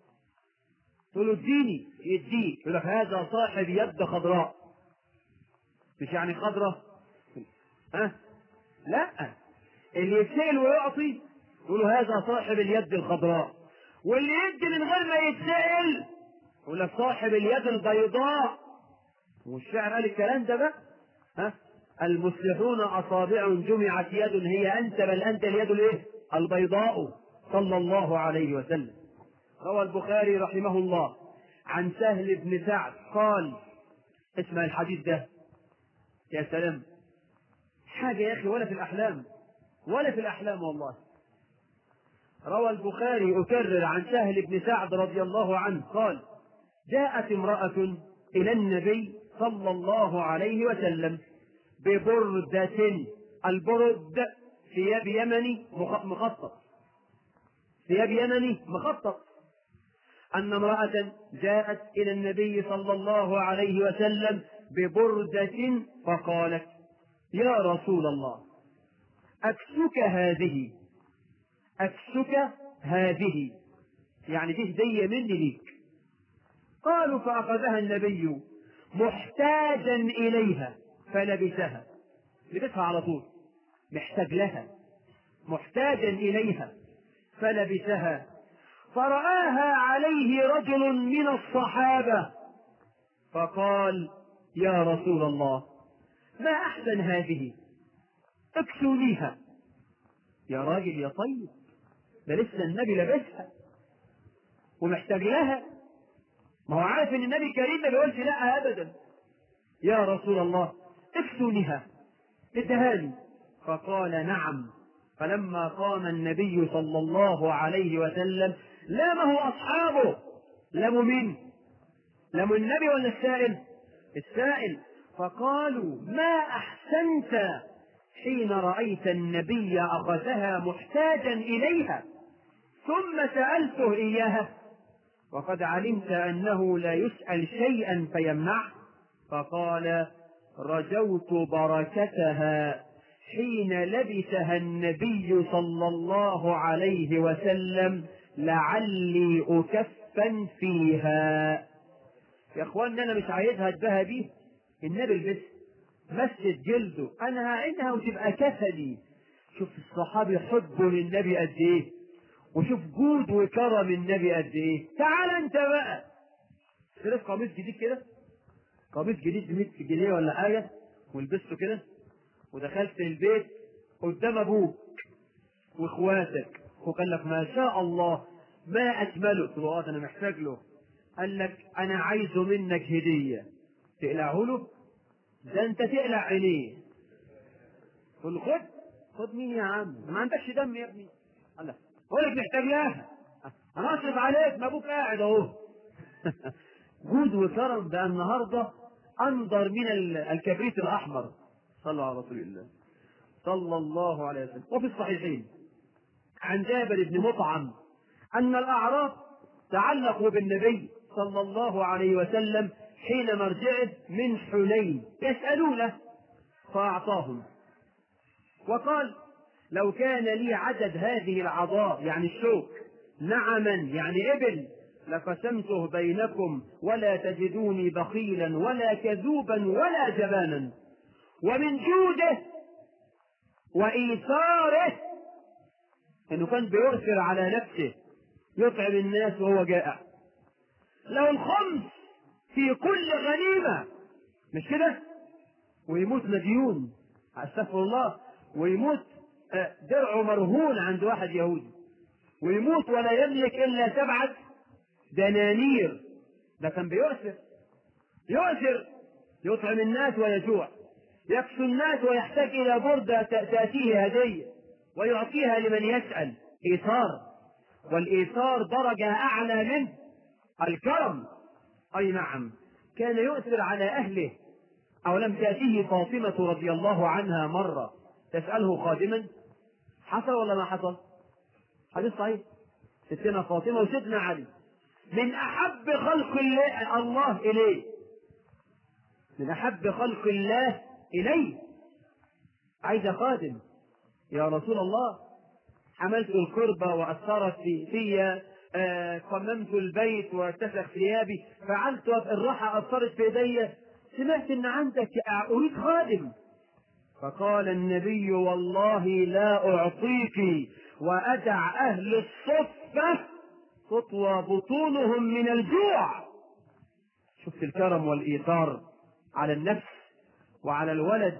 تقول له اديني يديك، يقول لك هذا صاحب يد خضراء. مش يعني خضراء لا، اللي يتسأل ويعطي يقول له هذا صاحب اليد الخضراء، واللي يدي من غير ما يتسأل يقول لك صاحب اليد البيضاء. والشاعر قال الكلام ده بقى المصلحون أصابع جمعت يد هي أنت بل أنت اليد الإيه؟ البيضاء صلى الله عليه وسلم. روى البخاري رحمه الله عن سهل بن سعد قال، اسمع الحديث ده يا سلام، حاجة يا أخي ولا في الأحلام، ولا في الأحلام والله. روى البخاري أكرر عن سهل بن سعد رضي الله عنه قال: جاءت امرأة إلى النبي صلى الله عليه وسلم ببردة. البرد ثياب يمني مخطط، ثياب يمني مخطط. أن امرأة جاءت إلى النبي صلى الله عليه وسلم ببردة فقالت: يا رسول الله أكسك هذه، أكسك هذه، يعني دي هدية مني ليك. قالوا فأخذها النبي محتاجا إليها فلبسها، لبسها على طول، محتاج لها، محتاجا إليها فلبسها. فرآها عليه رجل من الصحابة فقال: يا رسول الله ما أحسن هذه، اكسونيها. يا راجل يا طيب، ده لسه النبي لبسها ومحتاج لها، ما هو عارف ان النبي الكريم ما بيقولش لا ابدا. يا رسول الله اكسونيها، ادهاني. فقال: نعم. فلما قام النبي صلى الله عليه وسلم لامه أصحابه. لاموا مين؟ لاموا النبي ولا السائل؟ السائل. فقالوا: ما أحسنت حين رأيت النبي أخذها محتاجا إليها ثم سألته إياها وقد علمت أنه لا يسأل شيئا فيمنعه. فقال: رجوت بركتها حين لبسها النبي صلى الله عليه وسلم لعلي أكفن فيها. يا اخوان انا مش عايزها اتباهى بيه، النبي لبسها مسجد جلده، انا هعينها وتبقى كفني. شوف الصحابي حبه للنبي قد ايه، وشوف جود وكرم النبي قد ايه. تعال انت بقى اشتريت قميص جديد كده، قميص جديد ب 100 جنيه ولا حاجه، ولبسته كده ودخلت البيت قدام ابوك واخواتك وقال لك ما شاء الله ما اجمله، قلت له انا محتاج له. قال لك انا عايزه منك هديه، تقلعه له؟ ده انت تقلع عينيه. قل خد. خد مين يا عم؟ ما عندكش دم يا ابني. قال لك بقول لك محتاج لها، انا اصرف عليك، ما ابوك قاعد اهو. جود وكرم ده النهارده انظر من الكبريت الاحمر. صلوا على رسول الله صلى الله عليه وسلم. وفي الصحيحين عن جابر بن مطعم ان الاعراب تعلقوا بالنبي صلى الله عليه وسلم حين مرجعه من حنين يسألونه فأعطاهم، وقال: لو كان لي عدد هذه العضاء يعني الشوك نعما يعني إبل لقسمته بينكم ولا تجدوني بخيلا ولا كذوبا ولا جبانا. ومن جوده وإيثاره انه كان بيؤثر على نفسه يطعم الناس وهو جائع. له الخمس في كل غنيمة، مش كده؟ ويموت مديون، استغفر الله، ويموت درعه مرهون عند واحد يهودي، ويموت ولا يملك الا 7 دنانير. ده كان بيؤثر، يؤثر، يطعم الناس ويجوع، يكسو الناس ويحتاج الى بردة تأتيه هدية ويعطيها لمن يسأل. إيثار، والإيثار درجة أعلى من الكرم. أي نعم، كان يؤثر على أهله. أو لم تأتيه فاطمة رضي الله عنها مرة تسأله خادما؟ حصل ولا ما حصل؟ حديث صحيح. ستنا فاطمة وسيدنا علي من أحب خلق الله إليه، من أحب خلق الله إليه، عايزة خادم. يا رسول الله حملت الكربة وأثرت في قممت البيت واتسخ ثيابي، فعلت الراحة أثرت في يدي، سمعت إن عندك أريد خادم. فقال النبي: والله لا أعطيك وأدع أهل الصفة تطوى بطونهم من الجوع. شفت الكرم والإيثار على النفس وعلى الولد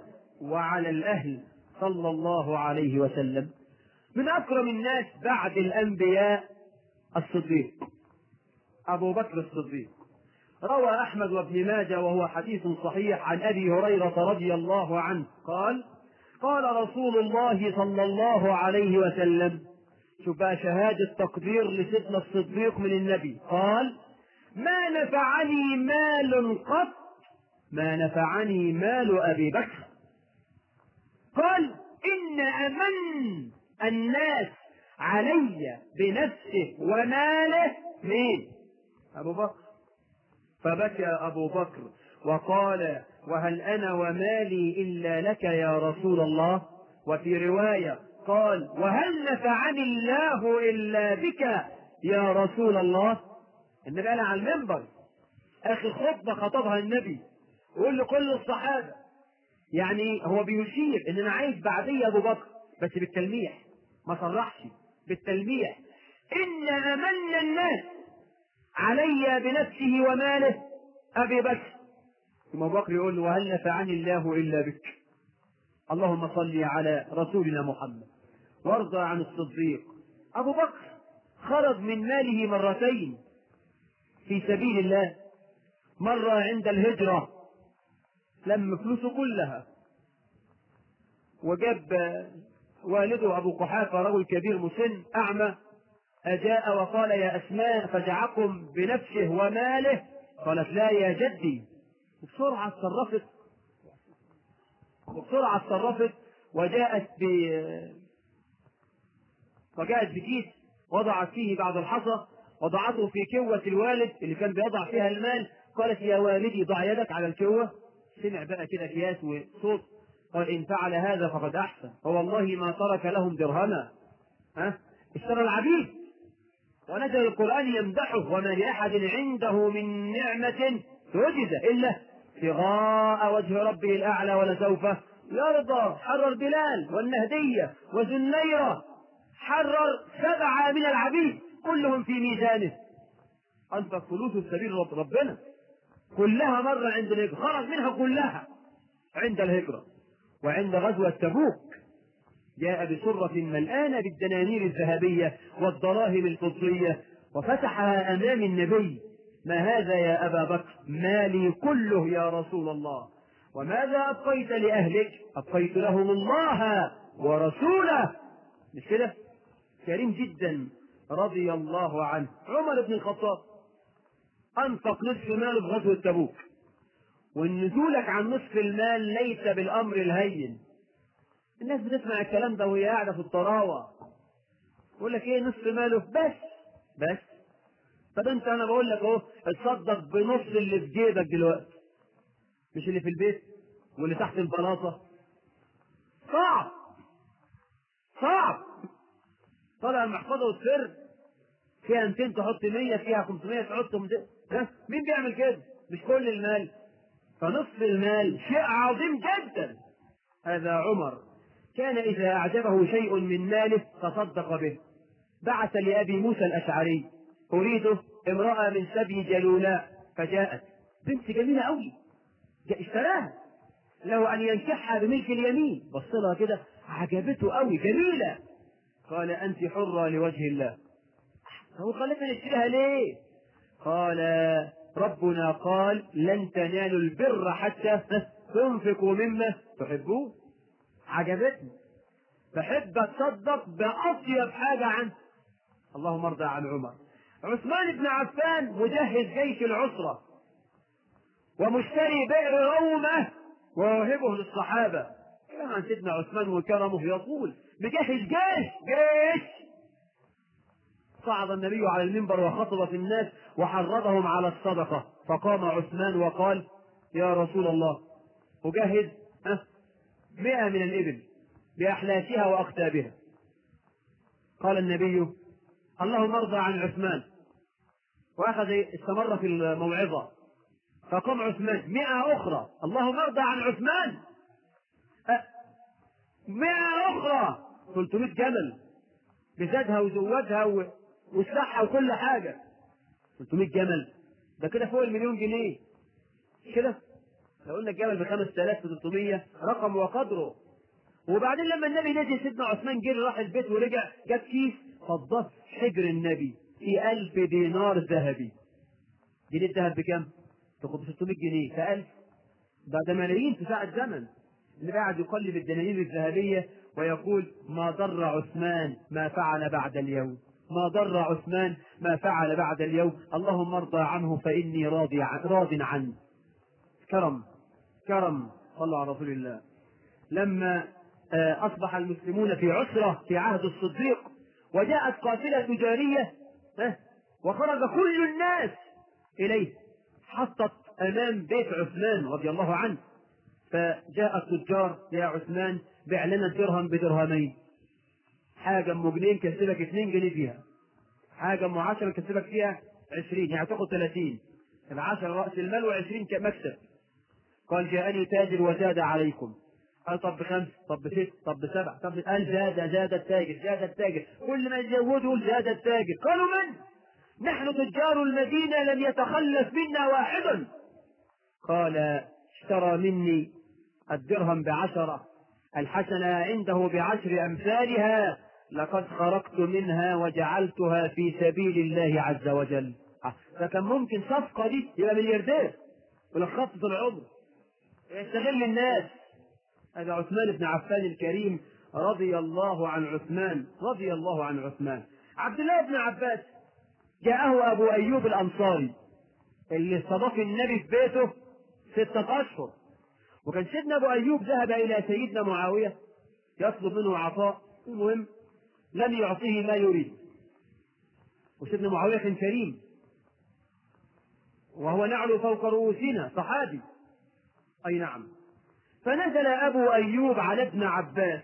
وعلى الأهل صلى الله عليه وسلم. من أكرم الناس بعد الأنبياء الصديق أبو بكر الصديق. روى أحمد وابن ماجه وهو حديث صحيح عن أبي هريرة رضي الله عنه قال: قال رسول الله صلى الله عليه وسلم، شوف بقى شهادة تقدير لسيدنا الصديق من النبي، قال: ما نفعني مال قط ما نفعني مال أبي بكر. قال: إن أمن الناس علي بنفسه وماله مين؟ أبو بكر. فبكى أبو بكر وقال: وهل أنا ومالي إلا لك يا رسول الله؟ وفي رواية قال: وهل نفعني الله إلا بك يا رسول الله؟ النبي قال على المنبر آخر خطبة خطبها النبي، ويقول لكل الصحابة، يعني هو بيشير إن أنا عايز بعدي أبو بكر، بس بالتلميح، ما صرحش، بالتلميح: إن أمن الناس علي بنفسه وماله أبي بكر. ثم أبو بكر يقول له: وهل نفعني الله إلا بك؟ اللهم صل على رسولنا محمد. وارضى عن الصديق. أبو بكر خرج من ماله مرتين في سبيل الله، مرة عند الهجرة لم فلوسه كلها، وجاب والده أبو قحافة رجل كبير مسن أعمى، أجاء وقال: يا أسماء فجعكم بنفسه وماله؟ قالت: لا يا جدي. وبسرعة اتصرفت وجاءت بكيس وضعت فيه بعض الحصى، وضعته في كوة الوالد اللي كان بيضع فيها المال. قالت: يا والدي ضع يدك على الكوة. سمع بقى كده كياس وصوت، قال: إن فعل هذا فقد أحسن، فوالله ما ترك لهم درهما. اشترى العبيد. ونزل القرآن يمدحه: وما لأحد عنده من نعمة تجزى إلا ابتغاء وجه ربه الأعلى ولسوف يرضى. حرر بلال والنهدية وزنيرة، حرر 7 من العبيد كلهم في ميزانه. أنفق فلوسه في سبيل ربنا كلها مرة عند الهجرة، خرج منها كلها عند الهجرة. وعند غزوة تبوك جاء بسرة ملآنة بالدنانير الذهبية والدراهم الفضية وفتحها أمام النبي: ما هذا يا أبا بكر؟ مالي كله يا رسول الله. وماذا أبقيت لأهلك؟ أبقيت لهم الله ورسوله. مش كده؟ كريم جدا رضي الله عنه. عمر بن الخطاب أنفق نصف ماله في غزوة تبوك، والنزولك عن نصف المال ليس بالأمر الهين. الناس بتسمع الكلام ده وهي قاعدة في الطراوة، يقول لك ايه نصف ماله؟ بس طب انت، انا بقول لك اهو، اتصدق بنص اللي في جيبك دلوقتي، مش اللي في البيت واللي تحت البلاطة. صعب. طلع المحفظة والسر فيها 200 تحط 100، فيها 500 تحط 200. مين بيعمل كده؟ مش كل المال. فنصف المال شيء عظيم جدا. هذا عمر كان إذا أعجبه شيء من ماله تصدق به. بعث لأبي موسى الأشعري: أريده امرأة من سبي جلولاء. فجاءت بنت جميلة أوي، اشتراها له أن ينكحها بملك اليمين. بص لها كده عجبته أوي، جميلة. قال: أنت حرة لوجه الله. هو خلتنا نشتريها ليه؟ قال: ربنا قال: لن تنالوا البر حتى تنفقوا مما تحبون. عجبتني، بحب اتصدق بأطيب حاجة عنه. اللهم ارضى عن عمر. عثمان بن عفان مجهز جيش العسرة ومشتري بئر رومة وواهبه للصحابة. كان سيدنا عثمان وكرمه يقول: مجهز جيش. صعد النبي على المنبر وخطب في الناس وحرضهم على الصدقة. فقام عثمان وقال: يا رسول الله، أجهز 100 من الإبل بأحلاسها وأختابها. قال النبي: اللهم ارضى عن عثمان. وأخذ استمر في الموعظة. فقام عثمان: 100 أخرى. اللهم ارضى عن عثمان. 100 أخرى. 300 جمل بزادها وزودها وسلاحها وكل حاجة. 300 جمل ده كده فوق 1,000,000 جنيه كده. لو قلنا الجمل ب 5300 رقم وقدره. وبعدين لما النبي نزل سيدنا عثمان جري راح البيت ورجع جاب كيس فضات حجر النبي في 1000 دينار ذهبي. جنيه الذهب بكام؟ تاخد 600 جنيه في 1000، ده ملايين في ساعة زمن. النبي قاعد يقلب الدنانير الذهبية ويقول ما ضر عثمان ما فعل بعد اليوم، ما ضر عثمان ما فعل بعد اليوم، اللهم ارضى عنه فإني راض عنه. كرم كرم. صلوا على رسول الله. لما أصبح المسلمون في عسرة في عهد الصديق وجاءت قافلة تجارية وخرج كل الناس إليه، حطت أمام بيت عثمان رضي الله عنه، فجاء التجار يا عثمان بيع لنا الدرهم بدرهمين، حاجة أم جنيه كسبك 2 جنيه فيها، حاجة أم 10 كسبك فيها 20، يعني تاخد 30، ال10 رأس المال و20 كمكسب. قال جاءني تاجر وزاد عليكم. قال طب ب5، طب ب6، طب ب7، طب قال زاد التاجر، زاد التاجر، كل ما يزودوا زاد التاجر. قالوا من؟ نحن تجار المدينة لم يتخلف منا واحد. قال اشترى مني الدرهم ب10، الحسنة عنده ب10 أمثالها، لقد خرجت منها وجعلتها في سبيل الله عز وجل. فكان ممكن صفقة دي يبقى ملياردير ولخصت العمر يستغل الناس. هذا عثمان بن عفان الكريم رضي الله عن عثمان، رضي الله عن عثمان. عبد الله بن عباس جاءه أبو أيوب الأنصاري اللي استضاف النبي في بيته 6 أشهر، وكان سيدنا أبو أيوب ذهب إلى سيدنا معاوية يطلب منه عطاء، المهم لم يعطيه ما يريد، وسيدنا معاوية كان كريم وهو نعل فوق رؤوسنا صحابي. أي نعم. فنزل أبو أيوب على ابن عباس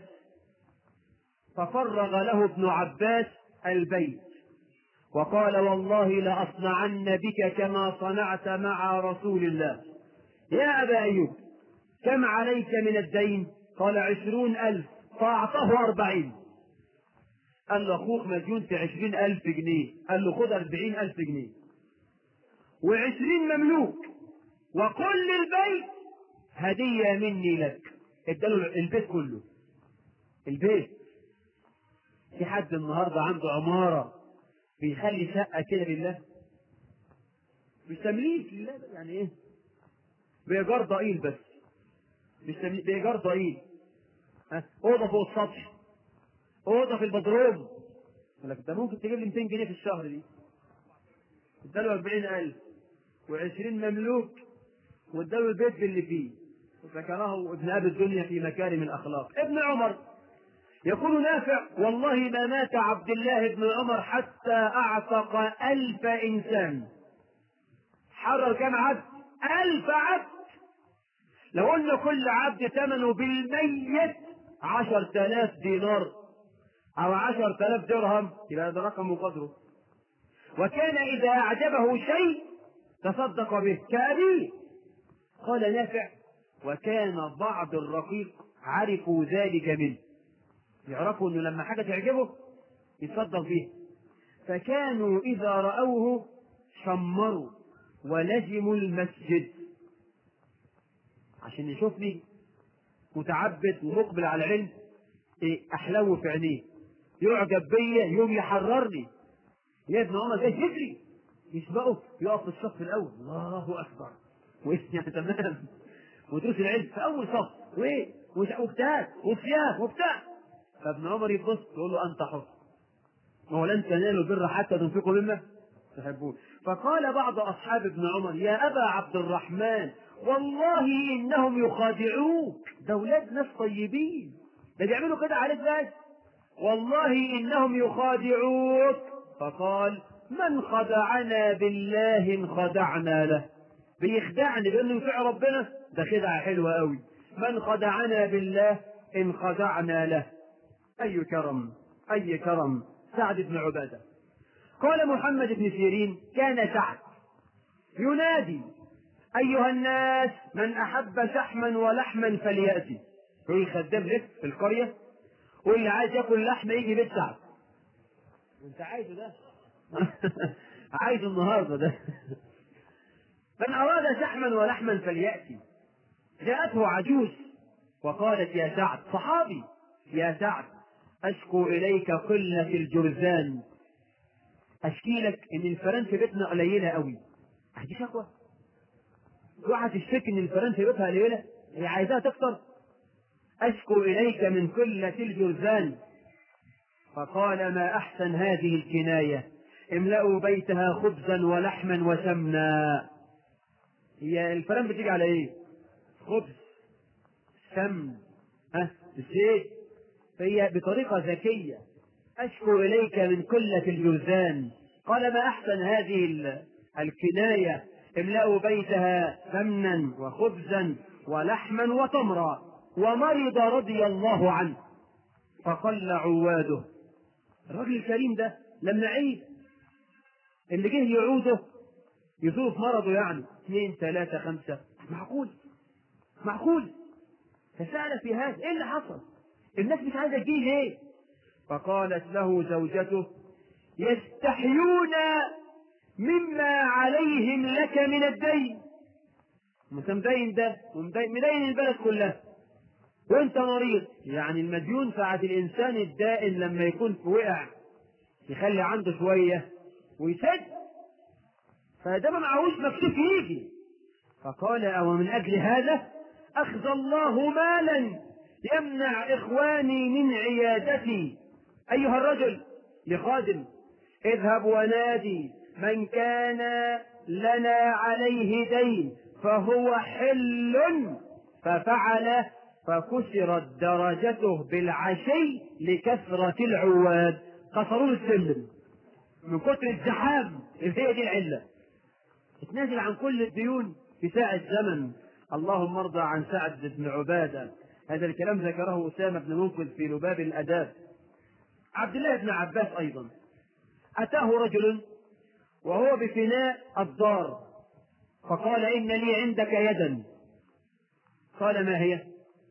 ففرغ له ابن عباس البيت وقال والله لأصنعن بك كما صنعت مع رسول الله. يا أبا أيوب كم عليك من الدين؟ قال 20,000. فأعطاه 40. قال له أخوك مديون في 20,000 جنيه. قال له خد 40,000 جنيه و20 مملوك وكل البيت هدية مني لك. اداله البيت كله. البيت. في حد النهاردة عنده عمارة بيخلي شقة كده لله؟ مش تمليك لله، يعني ايه؟ بإيجار ضئيل بس، مش تمليك، بإيجار ضئيل. أوضة فوق السطح، أوضة في البدروم. يقول لك انت ممكن تجيب لي 200 جنيه في الشهر دي. اداله 40,000 و20 مملوك واداله البيت باللي فيه، وذكره ابن أبي الدنيا في مكارم الأخلاق. ابن عمر يقول نافع والله ما مات عبد الله بن عمر حتى أعتق 1000 إنسان. حرر كم عبد؟ 1000 عبد. لو قلنا كل عبد ثمنه بالميت 10,000 دينار أو 10,000 درهم يبقى هذا رقم وقدره. وكان إذا أعجبه شيء تصدق به كأبيه. قال نافع وكان بعض الرقيق عرفوا ذلك منه، يعرفوا انه لما حاجة تعجبه يصدق بيها، فكانوا إذا رأوه شمروا ولزموا المسجد عشان يشوفني متعبد ومقبل على العلم، أحلو في عينيه، يعجب بيا يوم يحررني. يا ابن عمر جاي يجري يسبقه يقف في الصف الأول، الله أكبر، يعني تمام، ودروس العلم في أول صف وإيه واجتهاد وصيام وبتاع. فابن عمر يبص يقول له أنت حر، ما هو لن تنالوا البر حتى تنفقوا مما تحبون. فقال بعض أصحاب ابن عمر يا أبا عبد الرحمن والله إنهم يخادعوك، ده ولاد ناس طيبين، ده بيعملوا كده عليك بس، والله إنهم يخادعوك. فقال من خدعنا بالله انخدعنا له، بيخدعني بأنه يطيع ربنا، ده خدعة حلوة قوي. من خدعنا بالله انخدعنا له. أي كرم، أي كرم. سعد بن عبادة قال محمد بن سيرين كان سعد ينادي أيها الناس من أحب شحما ولحما فليأتي. يقول الخدام لك في القرية واللي عايز ياكل لحمة يجي بيت سعد. انت عايزه ده عايز النهارده ده من أراد شحما ولحما فليأتي. جاءته عجوز وقالت يا سعد، صحابي، يا سعد أشكو إليك قلة الجرذان، أشكي لك إن الفئران في بيتنا قليلة قوي. دي شكوى؟ واحد تشتكي إن الفئران في بيتها قليلة، هي عايزاها تكتر. أشكو إليك من قلة الجرذان. فقال ما أحسن هذه الكناية، املأوا بيتها خبزا ولحما وسمنا. هي الفئران بتيجي على إيه؟ خبز، سمن، زيت. فهي بطريقة ذكية. أشكو إليك من قلة الجرذان. قال ما أحسن هذه الكناية، املأوا بيتها سمنا وخبزا ولحما وتمرا. ومرض رضي الله عنه فقل عواده. الرجل الكريم ده لما عيد اللي جه يعوده يشوف مرضه، يعني 2 3 5، معقول. فسأل في هذا ايه اللي حصل؟ الناس مش عايزه تجيه ليه؟ فقالت له زوجته يستحيون مما عليهم لك من الدين. انت مدين ده ومدين البلد كلها وانت مريض. يعني المديون ساعة الانسان الدائن لما يكون في وقع يخلي عنده شوية ويسد، فده ما معهوش مكشوف يجي. فقال او من اجل هذا اخذ الله مالا يمنع اخواني من عيادتي. ايها الرجل لخادم اذهب ونادي من كان لنا عليه دين فهو حل. ففعل فكسرت درجته بالعشي لكثرة العواد. كسروا السلم من كثر الزحام. هي دي العلة. اتنازل عن كل الديون في ساعة زمن. اللهم ارضى عن سعد بن عبادة. هذا الكلام ذكره أسامة بن منقذ في لباب الأداب. عبد الله بن عباس أيضا أتاه رجل وهو بفناء الدار فقال إن لي عندك يدا. قال ما هي؟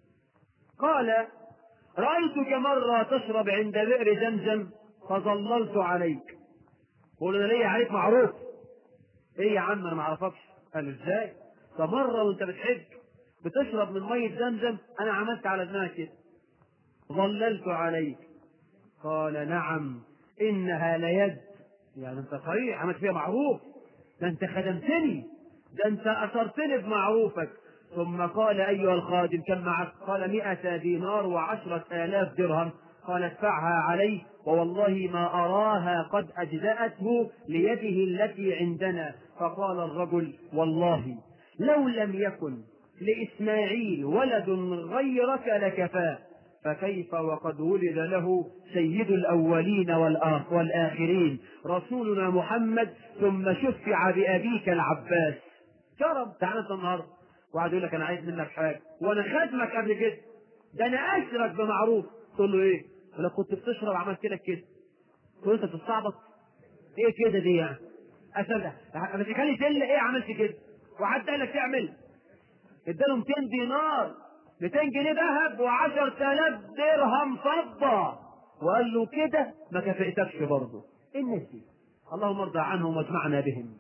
قال رأيتك مرة تشرب عند بئر زمزم فظللت عليك. قول أنا ليا عليك معروف. إيه يا عم أنا ما أعرفكش. قال إزاي؟ فمرة وأنت بتحج بتشرب من مية زمزم أنا عملت على دماغك كده ظللت عليك. قال نعم إنها ليد. يعني أنت صحيح عملت فيها معروف، ده أنت خدمتني، ده أنت أثرتني بمعروفك. ثم قال أيها الخادم كم معك؟ قال 100 دينار و10,000 درهم. قال ادفعها عليه ووالله ما أراها قد أجزأته ليده التي عندنا. فقال الرجل والله لو لم يكن لإسماعيل ولد غيرك لكفاه، فكيف وقد ولد له سيد الأولين والآخرين رسولنا محمد ثم شفع بأبيك العباس. شرب تعالى انت النهارده وقعد يقول لك انا عايز منك حاجه وانا خدمك قبل كده، ده انا اشرك بمعروف. تقول له ايه؟ يقول لك كنت بتشرب عملت لك كده. تقول انت بتستعبط ايه كده دي يعني؟ اسد بس خلي دل ايه عملت كده وحد قال لك تعمل. اداله 200 دينار 200 جنيه ذهب و10,000 درهم فضه وقال له كده ما كفئتكش برضه. ايه الناس دي؟ اللهم ارضى عنهم واجمعنا بهم.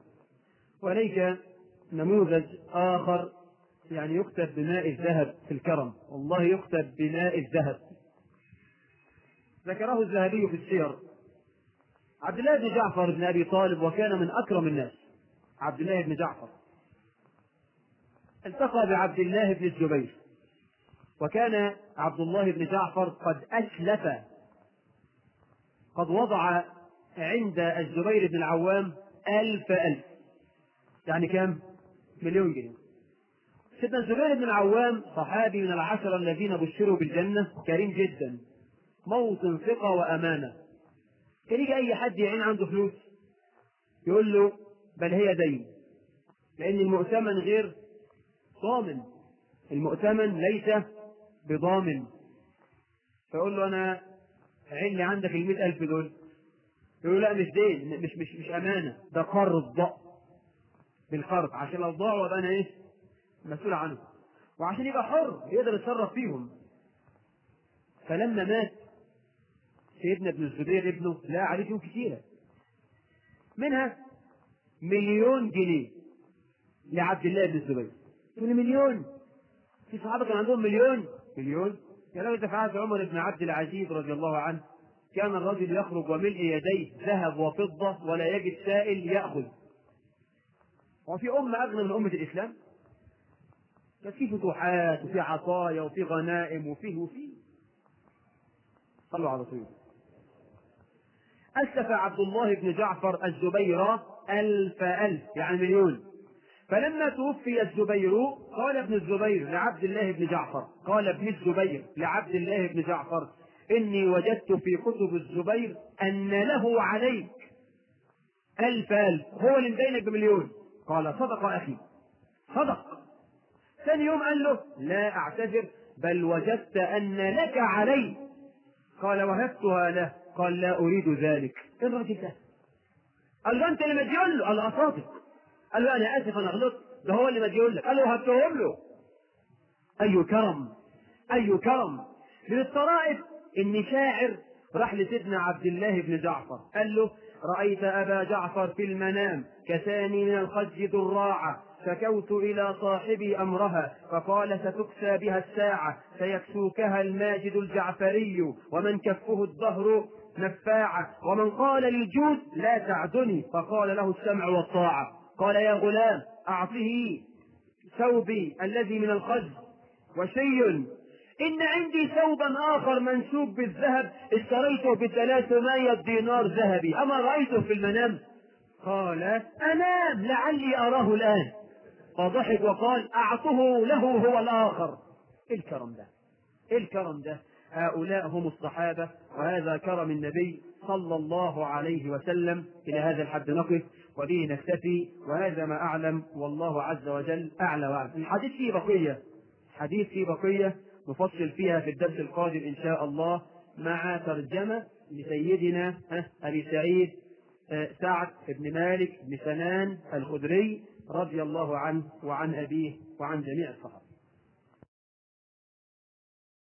وليك نموذج آخر يعني يكتب بماء الذهب في الكرم، والله يكتب بماء الذهب. ذكره الذهبي في السير. عبد الله بن جعفر بن أبي طالب وكان من أكرم الناس. عبد الله بن جعفر التقى بعبد الله بن الزبير، وكان عبد الله بن جعفر قد أسلف، قد وضع عند الزبير بن العوام 1000 يعني كم؟ 1,000,000 جنيه. سيدنا الزبير بن العوام صحابي من العشرة الذين بشروا بالجنة، كريم جدا، موطن ثقة وأمانة. كان يجي أي حد يعين عنده فلوس يقول له بل هي دين، لأن المؤتمن غير ضامن، المؤتمن ليس بضامن. فيقول له أنا عين لي عندك 100,000 دول. يقول لا مش دين، مش أمانة، ده قرض بالقرض، عشان لو ضاعوا يبقى أنا إيه؟ مسؤول عنه، وعشان يبقى حر يقدر يتصرف فيهم. فلما مات سيدنا ابن الزبير ابنه لا عليه ديون كثيرة، منها 1,000,000 جنيه لعبد الله بن الزبير. يقول 1,000,000 في صحابة كان عندهم مليون يا راجل، ده في عهد عمر بن عبد العزيز رضي الله عنه كان الرجل يخرج وملء يديه ذهب وفضة ولا يجد سائل يأخذ. وفي أمة أغنى من أمة الإسلام؟ كان في فتوحات وفي عطايا وفي غنائم وفيه صلوا على رسول الله. أسلف عبد الله بن جعفر الزبير ألف يعني مليون. فلما توفي الزبير قال ابن الزبير لعبد الله بن جعفر، قال ابن الزبير لعبد الله بن جعفر: إني وجدت في كتب الزبير أن له عليك ألف هو اللي مدينك بمليون. قال: صدق أخي، صدق. ثاني يوم قال له: لا أعتذر، بل وجدت أن لك علي. قال: وهبتها له. قال: لا أريد ذلك. إيه الراجل ده؟ قال له: أنت اللي مديون له. قال له: صادق. قال له: أنا آسف، أنا غلطت، ده هو اللي مديون لك. قال له: وهبتهم له. أي كرم، أي كرم. من الطرائف إن شاعر راح لسيدنا عبد الله بن جعفر قال له: رأيت أبا جعفر في المنام كساني من الخج ذراعة، شكوت إلى صاحبي أمرها فقال: ستكسى بها الساعة، سيكسوكها الماجد الجعفري، ومن كفه الدهر نفاعة، ومن قال للجود لا تعدني فقال له السمع والطاعة. قال: يا غلام أعطه ثوبي الذي من الخز وشي، إن عندي ثوبا آخر منسوب بالذهب اشتريته ب300 دينار ذهبي، أما رأيته في المنام؟ قال: أنام لعلي أراه الآن. فضحك وقال: أعطه له هو الآخر. إيه الكرم ده؟ إيه الكرم ده؟ هؤلاء هم الصحابة، وهذا كرم النبي صلى الله عليه وسلم. إلى هذا الحد نقف وبه نكتفي، وهذا ما أعلم، والله عز وجل أعلى وأعلم. الحديث فيه بقية، حديث فيه بقية نفصل فيها في الدرس القادم إن شاء الله، مع ترجمة لسيدنا أبي سعيد سعد بن مالك بن سنان الخدري رضي الله عنه وعن أبيه وعن جميع الصحابة.